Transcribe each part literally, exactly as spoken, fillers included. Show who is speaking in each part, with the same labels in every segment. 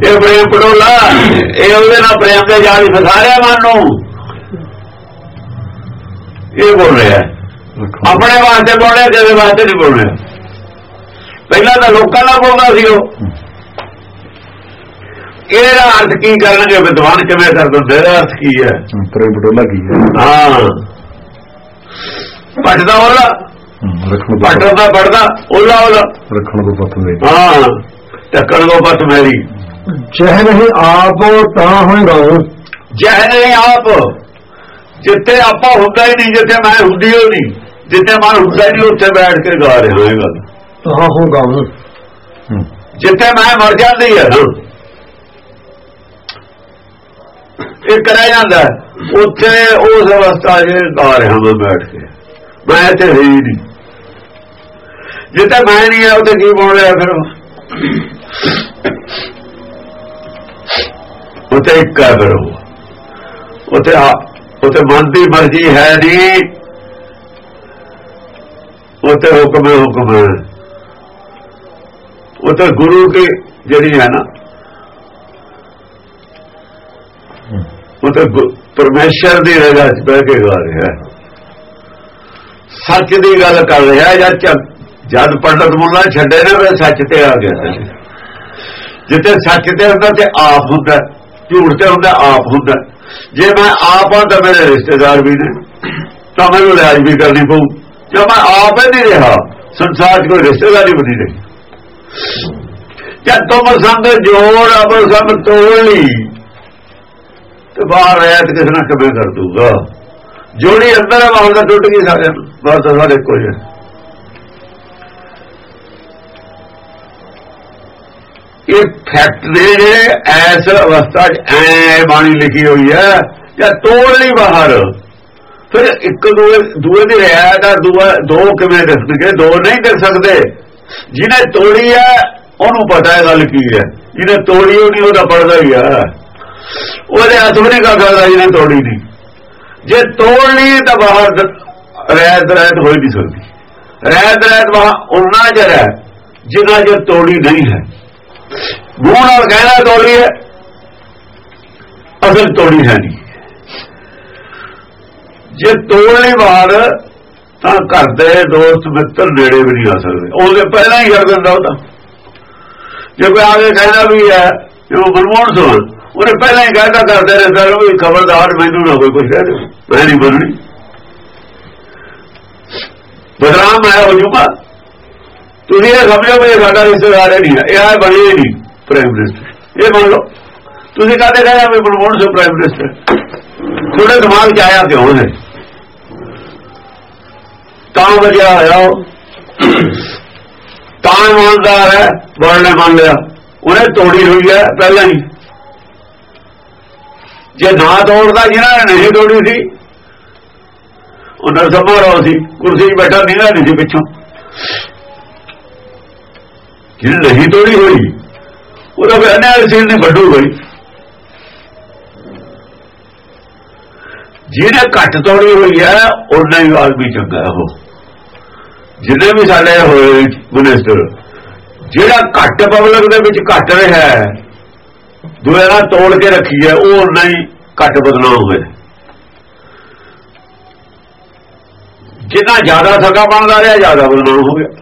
Speaker 1: ਇਹ ਪ੍ਰੇਮ ਪਟੋਲਾ, ਇਹ ਉਹਦੇ ਨਾਲ ਪ੍ਰੇਮ ਦੇ ਜਾਲ ਫਸਾ ਰਿਹਾ ਮਨ ਨੂੰ। ਇਹ ਬੋਲ ਰਿਹਾ ਆਪਣੇ ਵਾਸਤੇ ਬੋਲ ਰਿਹਾ, ਕਿਸੇ ਵਾਸਤੇ ਨਹੀਂ ਬੋਲ ਰਿਹਾ। ਪਹਿਲਾਂ ਤਾਂ ਲੋਕਾਂ ਨਾਲ ਬੋਲਦਾ ਸੀ ਉਹ। ਇਹਦਾ ਅਰਥ ਕੀ ਕਰਨਗੇ ਵਿਦਵਾਨ, ਕਿਵੇਂ ਕਰ ਦਿੰਦੇ? ਇਹਦਾ ਅਰਥ ਕੀ ਹੈ?
Speaker 2: ਪ੍ਰੇਮ ਪਟੋਲਾ ਕੀ ਹੈ?
Speaker 1: ਹਾਂ, ਪੱਟਦਾ ਉਹਲਾ, ਪੱਟਦਾ ਪੜਦਾ ਉਹਲਾ ਉਹਲਾ,
Speaker 2: ਰੱਖਣ ਕੋ ਪਤ ਮੇਰੀ।
Speaker 1: ਹਾਂ, ਢੱਕਣ ਕੋ ਪਤ ਮੇਰੀ।
Speaker 2: ਜਹ ਨਹੀਂ ਆਪ ਤਾਂ ਹੋਏਗਾ,
Speaker 1: ਜਹ ਨਹੀਂ ਆਪ, ਜਿੱਥੇ ਆਪਾਂ ਹੁੰਦਾ ਹੀ ਨਹੀਂ, ਜਿੱਥੇ ਮੈਂ ਹੁੰਦੀ ਹੋ ਨਹੀਂ, ਜਿੱਥੇ ਮਨ ਹੁੰਦਾ ਹੀ ਨਹੀਂ, ਉੱਥੇ ਬੈਠ ਕੇ ਗਾ ਰਿਹਾ ਇਹ ਗੱਲ।
Speaker 2: ਤਾਂ ਹੋਗਾ
Speaker 1: ਜਿੱਥੇ ਮੈਂ ਮਰ ਜਾਂਦੀ ਹੈ ਨਾ, ਇਹ ਕਰਿਆ ਜਾਂਦਾ, ਉੱਥੇ ਉਸ ਅਵਸਥਾ ਚ ਗਾ ਰਿਹਾ ਮੈਂ ਬੈਠ ਕੇ। ਮੈਂ ਇੱਥੇ ਹੈ ਹੀ ਨਹੀਂ, ਜਿੱਥੇ ਮੈਂ ਨਹੀਂ ਹੈ ਉੱਥੇ ਕੀ ਬੋਲ ਰਿਹਾ? ਫਿਰ ਉੱਥੇ ਇੱਕ ਹੈ, ਫਿਰ ਉੱਥੇ ਉੱਥੇ ਮਨ ਦੀ ਮਰਜ਼ੀ ਹੈ ਨਹੀਂ, ਉੱਥੇ ਹੁਕਮ ਹੈ, ਹੁਕਮ ਹੈ। ਉੱਥੇ ਗੁਰੂ ਦੀ ਜਿਹੜੀ ਹੈ ਨਾ, ਉੱਥੇ ਪਰਮੇਸ਼ਰ ਦੀ ਰਜ਼ਾ ਚ ਬਹਿ ਕੇ ਗਾ ਰਿਹਾ, ਸੱਚ ਦੀ ਗੱਲ ਕਰ ਰਿਹਾ। ਜਦ ਜਦ ਪੰਡਤ ਮੁੱਲਾ ਛੱਡੇ ਨੇ, ਫਿਰ ਸੱਚ ਤੇ ਆ ਗਿਆ। ਜਿੱਥੇ ਸੱਚ ਤੇ ਹੁੰਦਾ ਤੇ ਆਪ ਹੁੰਦਾ, ਝੂਠ ਤੇ ਹੁੰਦਾ ਆਪ ਹੁੰਦਾ। ਜੇ ਮੈਂ ਆਪ ਹਾਂ ਤਾਂ ਮੇਰੇ ਰਿਸ਼ਤੇਦਾਰ ਵੀ ਨੇ, ਤਾਂ ਮੈਨੂੰ ਲਿਹਾਜ਼ ਵੀ ਕਰਨੀ ਪਊ। ਜੇ ਮੈਂ ਆਪ ਹੀ ਨਹੀਂ ਰਿਹਾ, ਸੰਸਾਰ 'ਚ ਕੋਈ ਰਿਸ਼ਤੇਦਾਰੀ ਬਣੀ ਰਹੀ। ਜਦ ਤੁਮ ਸੰਗ ਜੋੜ ਅਬ ਸਭ ਤੋੜ ਲਈ, ਤੇ ਬਾਹਰ ਰਹਿਤ ਕਿਸ ਨਾਲ ਕਿਵੇਂ ਕਰ ਦੂਗਾ? ਜੋੜੀ ਅੰਦਰ ਹੈ, ਬਾਹਰ ਦਾ ਟੁੱਟ ਗਈ ਸਾਰਿਆਂ ਨੂੰ, ਬਸ ਸਾਰੇ ਇੱਕੋ ਜਿਹੇ। ਇਹ ਫੈਕਟ ਨੇ ਜਿਹੜੇ ਐਸ ਅਵਸਥਾ 'ਚ ਐ ਬਾਣੀ ਲਿਖੀ ਹੋਈ ਹੈ, ਜਾਂ ਤੋੜ ਲਈ ਬਾਹਰ। ਫਿਰ ਇੱਕ ਦੂਏ ਦੂਏ ਦੀ ਰਿਆਇਤ ਆ, ਦੂਆ ਦੋ ਕਿਵੇਂ ਦਿਖਣਗੇ? ਦੋ ਨਹੀਂ ਦਿਖ ਸਕਦੇ। ਜਿਹਨੇ ਤੋੜੀ ਹੈ ਉਹਨੂੰ ਪਤਾ ਹੈ ਗੱਲ ਕੀ ਹੈ, ਜਿਹਨੇ ਤੋੜੀ ਉਹ ਨਹੀਂ, ਉਹਦਾ ਪੜਦਾ ਹੀ ਆ, ਉਹਦੇ ਹੱਥ ਵੀ ਨਹੀਂ ਕਰ ਸਕਦਾ ਜਿਹਨੇ ਤੋੜੀ ਨਹੀਂ। ਜੇ ਤੋੜ ਲਈ ਤਾਂ ਬਾਹਰ ਰਹਿਤ ਰਹਿਤ ਹੋ ਹੀ ਨਹੀਂ ਸਕਦੀ। ਰਹਿਤ ਰਹਿਤ ਬਾਹਰ ਉਹਨਾਂ ਚਿਰ ਹੈ ਜਿੰਨਾ ਚਿਰ ਤੋੜੀ ਨਹੀਂ ਹੈ। ਮੂੰਹ ਨਾਲ ਕਹਿਣਾ ਤੋੜੀ ਹੈ, ਅਸਲ ਤੋੜੀ ਹੈ ਨਹੀਂ। ਜੇ ਤੋੜ ਲਈ ਬਾਹਰ ਤਾਂ ਘਰ ਦੇ ਦੋਸਤ ਮਿੱਤਰ ਨੇੜੇ ਵੀ ਨਹੀਂ ਆ ਸਕਦੇ, ਉਹਦੇ ਪਹਿਲਾਂ ਹੀ ਕਰ ਦਿੰਦਾ ਉਹਦਾ। ਜੇ ਕੋਈ ਆ ਕੇ ਕਹਿੰਦਾ ਵੀ ਹੈ ਉਹ ਮਨਮੋਹਨ ਸਿੰਘ, ਉਹਨੇ ਪਹਿਲਾਂ ਹੀ ਕਹਿਦਾ ਕਰਦੇ ਰਹਿੰਦਾ ਵੀ ਖਬਰਦਾਰ ਮੈਨੂੰ ਨਾ ਕੋਈ ਕੁਛ ਕਹਿ ਦੇ, ਮੈਂ ਨਹੀਂ ਬੋਲਣੀ, ਬਦਨਾਮ ਮੈਂ ਹੋ ਜੂਗਾ। ਤੁਸੀਂ ਇਹ ਸਮਝੋ ਵੀ ਸਾਡਾ ਰਿਸ਼ਤੇਦਾਰ ਨਹੀਂ ਹੈ, ਇਹ ਬਣੀ ਹੀ ਨਹੀਂ ਪ੍ਰਾਈਮ ਮਿਨਿਸਟਰ। ਇਹ ਮੰਨ ਲਓ ਤੁਸੀਂ ਕਹਦੇ ਕਹਿੰਦਾ ਵੀ ਮਨਮੋਹਨ ਸਿੰਘ ਪ੍ਰਾਈਮ ਮਿਨਿਸਟਰ, ਤੁਹਾਡੇ ਦਿਮਾਗ 'ਚ ਆਇਆ ਕਿਉਂ ਹੈ? ਤਾਂ ਵਜ੍ਹਾ ਹੋਇਆ ਤਾਂ ਇਮਾਨਦਾਰ ਹੈ, ਵਰਡ ਨੇ ਮੰਨ ਲਿਆ, ਉਹਨੇ ਤੋੜੀ ਹੋਈ ਹੈ ਪਹਿਲਾਂ ਹੀ। ਜੇ ਨਾ ਤੋੜਦਾ, ਜਿਹਨਾਂ ਨੇ ਨਹੀਂ ਤੋੜੀ ਸੀ ਉਹ ਨਰਸਮਾ ਰਾਓ ਸੀ, ਕੁਰਸੀ 'ਚ ਬੈਠਾ ਨੀਂਦਾ ਨਹੀਂ ਸੀ ਪਿੱਛੋਂ। ਜਿਹਨੇ ਨਹੀਂ ਤੋੜੀ ਹੋਈ ਉਹਦਾ ਫਿਰ ਅਨਿਆਏ ਸੀਲ ਨਹੀਂ ਵੱਡੂ ਹੋਈ। ਜਿਹਨੇ ਘੱਟ ਤੋੜੀ ਹੋਈ ਹੈ ਉਹਨਾਂ ਹੀ ਆਦਮੀ ਚੰਗਾ। ਉਹ ਜਿੰਨੇ ਵੀ ਸਾਡੇ ਹੋਏ ਮਿਨਿਸਟਰ, ਜਿਹੜਾ ਘੱਟ ਪਬਲਿਕ ਦੇ ਵਿੱਚ ਘੱਟ ਰਿਹਾ ਹੈ, ਦੂਏ ਨਾਲ ਤੋੜ ਕੇ ਰੱਖੀ ਹੈ, ਉਹ ਉਹਨਾਂ ਹੀ ਘੱਟ ਬਦਨਾਮ ਹੋਏ। ਜਿੰਨਾ ਜ਼ਿਆਦਾ ਸਗਾ ਬਣਦਾ ਰਿਹਾ, ਜ਼ਿਆਦਾ ਬਦਨਾਮ ਹੋ ਗਿਆ।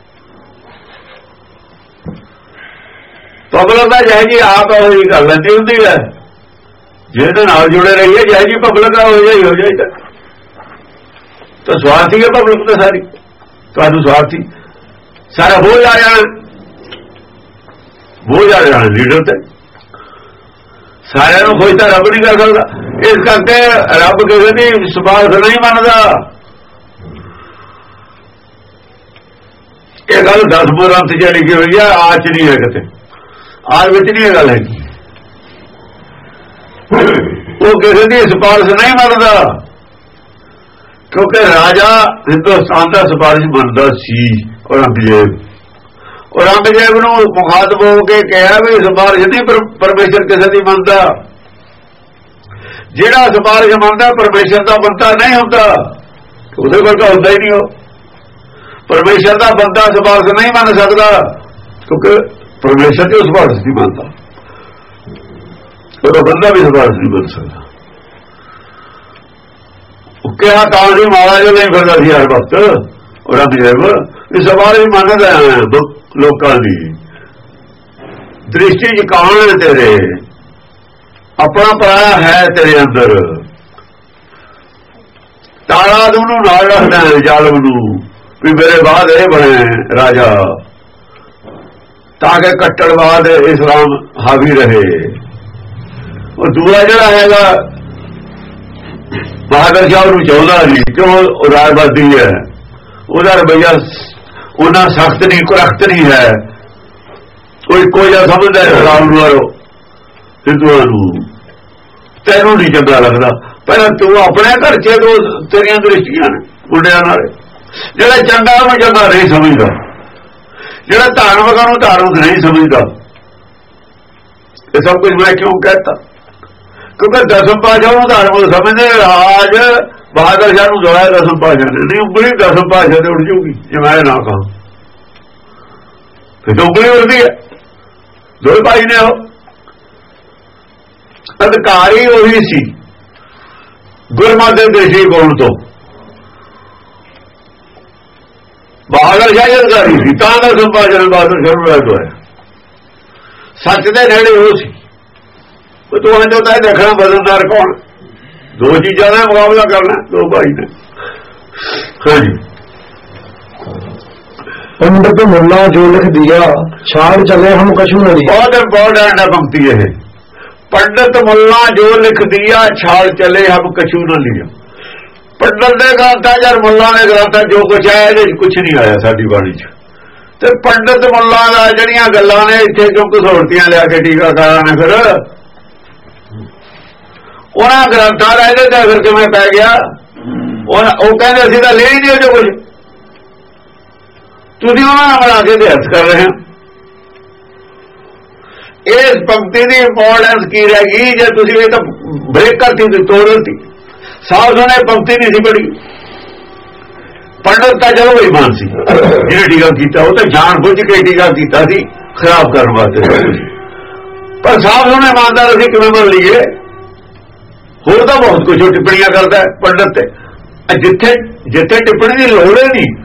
Speaker 1: ਪਬਲਿਕ ਦਾ ਜਿਹੇ ਜੀ ਆਪ ਇਹੋ ਜਿਹੀ ਕਰ ਲੈਂਦੀ ਹੁੰਦੀ ਹੈ, ਜਿਹਦੇ ਨਾਲ ਜੁੜੇ ਰਹੀਏ, ਜਿਹੇ ਜੀ ਪਬਲਿਕ ਦਾ ਹੋ ਜਾਈ ਹੋ ਜਾਈ ਤਾਂ ਸਵਾਰਥੀ ਹੈ ਪਬਲਿਕ ਤੇ ਸਾਰੀ। ਤੁਹਾਨੂੰ ਸਵਾਰਥੀ ਸਾਰਾ ਹੋ ਜਾ ਰਿਹਾ, ਹੋ ਜਾ ਰਿਹਾ ਲੀਡਰ ਤੇ। ਸਾਰਿਆਂ ਨੂੰ ਕੋਈ ਤਾਂ ਰੱਬ ਨਹੀਂ ਕਰ ਸਕਦਾ, ਇਸ ਕਰਕੇ ਰੱਬ ਕਿਸੇ ਦੀ ਸਿਫਾਰਿਸ਼ ਨਹੀਂ ਮੰਨਦਾ। ਇਹ ਗੱਲ ਦਸ ਗ੍ਰੰਥ 'ਚ ਲਿਖੀ ਹੋਈ ਹੈ, ਆਚ ਨਹੀਂ ਹੈ ਕਿਤੇ, ਆਜ ਵਿੱਚ ਨਹੀਂ ਇਹ ਗੱਲ ਹੈਗੀ। ਉਹ ਕਿਸੇ ਦੀ ਸਿਫਾਰਿਸ਼ ਨਹੀਂ ਮੰਨਦਾ, ਕਿਉਂਕਿ ਰਾਜਾ ਹਿੰਦੁਸਤਾਨ ਦਾ ਸਿਫਾਰਿਸ਼ ਮੰਨਦਾ ਸੀ ਔਰੰਗਜ਼ੇਬ। ਔਰੰਗਜ਼ੇਬ ਨੂੰ ਮੁਖਾਤਬ ਹੋ ਕੇ ਕਿਹਾ ਵੀ ਸਿਫਾਰਿਸ਼ ਨਹੀਂ ਪਰਮੇਸ਼ਰ ਕਿਸੇ ਦੀ ਮੰਨਦਾ। ਜਿਹੜਾ ਸਿਫਾਰਿਸ਼ ਮੰਨਦਾ ਪਰਮੇਸ਼ਰ ਦਾ ਬੰਦਾ ਨਹੀਂ ਹੁੰਦਾ, ਉਹਦੇ ਕੋਲ ਤਾਂ ਹੁੰਦਾ ਹੀ ਨਹੀਂ। ਉਹ ਪਰਮੇਸ਼ਰ ਦਾ ਬੰਦਾ ਸਿਫਾਰਿਸ਼ ਨਹੀਂ ਮੰਨ ਸਕਦਾ, ਕਿਉਂਕਿ ਪਰਮੇਸ਼ਰ ਦੀ ਸਿਫਾਰਿਸ਼ ਨਹੀਂ ਮੰਨਦਾ। ਉਹਦਾ ਬੰਦਾ ਵੀ ਸਿਫਾਰਿਸ਼ ਨਹੀਂ ਬਣ ਸਕਦਾ। ਉਹ ਕਿਹਾ ਤਾਂ ਜੀ ਮਹਾਰਾਜ ਨਹੀਂ ਫਿਰਦਾ ਸੀ ਹਰ ਵਕਤ ਔਰੰਗਜ਼ੇਬ ਇਹ ਸਿਫਾਰਿਸ਼ ਮੰਨਦਾ ਲੋਕਾਂ ਦੀ ਦ੍ਰਿਸ਼ਟੀ ਚ ਕੌਣ ਤੇਰੇ ਆਪਣਾ ਪਰਾਇਆ ਹੈ ਤੇਰੇ ਅੰਦਰ ਤਾਲਾ ਨੂੰ ਨਾਲ ਰੱਖਦਾ ਜ਼ਾਲਮ ਨੂੰ ਵੀ ਮੇਰੇ ਬਾਅਦ ਇਹ ਬਣੇ ਰਾਜਾ ਤਾਂ ਕਿ ਕੱਟੜਵਾਦ ਇਸਲਾਮ ਹਾਵੀ ਰਹੇ। ਉਹ ਦੂਆ ਜਿਹੜਾ ਹੈਗਾ ਬਹਾਦਰ ਸ਼ਾਹ ਨੂੰ ਚਾਹੁੰਦਾ ਨਹੀਂ ਕਿਉਂ ਉਹ ਰਾਜਵਾਦੀ ਹੈ ਉਹਦਾ ਰਵੱਈਆ ਉਹਨਾਂ ਸਖਤ ਨਹੀਂ ਕੁਰਖਤ ਨਹੀਂ ਹੈ ਕੋਈ ਕੋਈ ਜਿਹਾ ਸਮਝਦਾ ਇਸਲਾਮ ਨੂੰ ਹਿੰਦੂਆਂ ਨੂੰ ਤੈਨੂੰ ਨਹੀਂ ਚੰਗਾ ਲੱਗਦਾ ਪਹਿਲਾਂ ਤੂੰ ਆਪਣੇ ਘਰ ਚ ਦੋ ਤੇਰੀਆਂ ਦ੍ਰਿਸ਼ਟੀਆਂ ਨੇ ਮੁੰਡਿਆਂ ਨਾਲ ਜਿਹੜਾ ਚੰਗਾ ਉਹਨੂੰ ਚੰਗਾ ਨਹੀਂ ਸਮਝਦਾ ਜਿਹੜਾ ਧਾਰਮਿਕਾਂ ਨੂੰ ਧਾਰਮਿਕ ਨਹੀਂ ਸਮਝਦਾ। ਇਹ ਸਭ ਕੁਝ ਮੈਂ ਕਿਉਂ ਕਹਿਤਾ ਕਿਉਂਕਿ ਦਸਮ ਪਾਤਸ਼ਾਹ ਨੂੰ ਧਾਰਮਿਕ ਸਮਝਦੇ ਰਾਜ ਬਹਾਦਰ ਸ਼ਾਹ ਨੂੰ ਦਵਾਇਆ ਦਸਮ ਪਾਤਸ਼ਾਹ ਨੇ ਨਹੀਂ ਉਂਗਲੀ ਦਸਮ ਪਾਤਸ਼ਾਹ ਤੇ ਉੱਡ ਜੂਗੀ ਜੇ ਮੈਂ ਨਾ ਕਹਾਂ ਫਿਰ ਉਂਗਲੀ ਉੱਡਦੀ ਹੈ ਦੋ ਭਾਈ ਨੇ ਉਹ ਅਧਿਕਾਰੀ ਉਹੀ ਸੀ ਗੁਰਮਤਿ ਦੇਸ਼ੀ ਕੋਣ ਤੋਂ ਬਹਾਦਰ ਸ਼ਾਹ ਅਧਿਕਾਰੀ ਸੀ ਤਾਂ ਦਾ ਸੰਪਾਦਨ ਬਹਾਦਰ ਸ਼ਾਹ ਨੂੰ ਹੋਇਆ ਸੱਚ ਦੇ ਨੇੜੇ ਉਹ ਸੀ ਉਹ ਤੁਹਾਨੂੰ ਤਾਂ ਦੇਖਣਾ ਬਦਲਦਾਰ ਕੌਣ ਦੋ ਚੀਜ਼ਾਂ ਦਾ ਮੁਕਾਬਲਾ ਕਰਨਾ ਦੋ ਭਾਈ ਨੇ। ਹਾਂਜੀ
Speaker 2: पंडित मुल्ला जो लिख दिया छाड़ चले हम कछु न दिया
Speaker 1: बहुत इंपॉर्टेंट है पंक्ति है पंडित मुल्ला जो लिख दिया छाड़ चले हम कछु न लिया। पंडित ने ग्रंथा यार मुल्ला ने ग्रंथा जो कुछ आया ਇਹਦੇ कुछ नहीं आया साडी बाणी च ਤੇ पंडित मुल्ला ਦਾ ਜਿਹੜੀਆਂ ਗੱਲਾਂ ਨੇ ਇੱਥੇ ਕਿਉਂ ਘਸੋੜਤੀਆਂ ਲਿਆ ਕੇ ਟੀਕਾਕਾਰਾਂ ਨੇ ਫਿਰ ਉਹਨਾਂ ਗ੍ਰੰਥਾਂ ਦਾ ਇਹਦੇ ਤੇ ਅਸਰ ਕਿਵੇਂ ਪੈ ਗਿਆ ਉਹ ਕਹਿੰਦੇ ਅਸੀਂ ਤਾਂ ਲੈ ਹੀ ਨਹੀਂ ਜੋ ਕੁਝ ਤੁਸੀਂ ਉਹਨਾਂ ਨਾਲ ਬਣਾ ਕੇ ਅਰਥ ਕਰ ਰਹੇ ਹੋ। ਇਸ ਪੰਕਤੀ ਦੀ ਇੰਪੋਰਟੈਂਸ ਕੀ ਰਹਿ ਗਈ ਜੇ ਤੁਸੀਂ ਇਹ ਤਾਂ ਬ੍ਰੇਕ ਕਰਤੀ ਤੋੜ ਦਿੱਤੀ ਸਾਫ ਸੁਣੇ ਪੰਕਤੀ ਨਹੀਂ ਸੀ ਪੜੀ। ਪੰਡਤ ਤਾਂ ਚਲੋ ਬੇਈਮਾਨ ਸੀ ਜਿਹਨੇ ਟੀਕਾ ਕੀਤਾ ਉਹ ਤਾਂ ਜਾਣ ਬੁੱਝ ਕੇ ਟੀਕਾ ਕੀਤਾ ਸੀ ਖਰਾਬ ਕਰਨ ਵਾਸਤੇ ਪਰ ਸਾਫ ਸੁਣੇ ਇਮਾਨਦਾਰ ਅਸੀਂ ਕਿਵੇਂ ਮੰਨ ਲਈਏ ਹੋਰ ਤਾਂ ਬਹੁਤ ਕੁਝ ਟਿੱਪਣੀਆਂ ਕਰਦਾ ਪੰਡਤ ਤੇ ਜਿੱਥੇ ਜਿੱਥੇ ਟਿੱਪਣੀ ਦੀ ਲੋੜ ਹੀ ਨਹੀਂ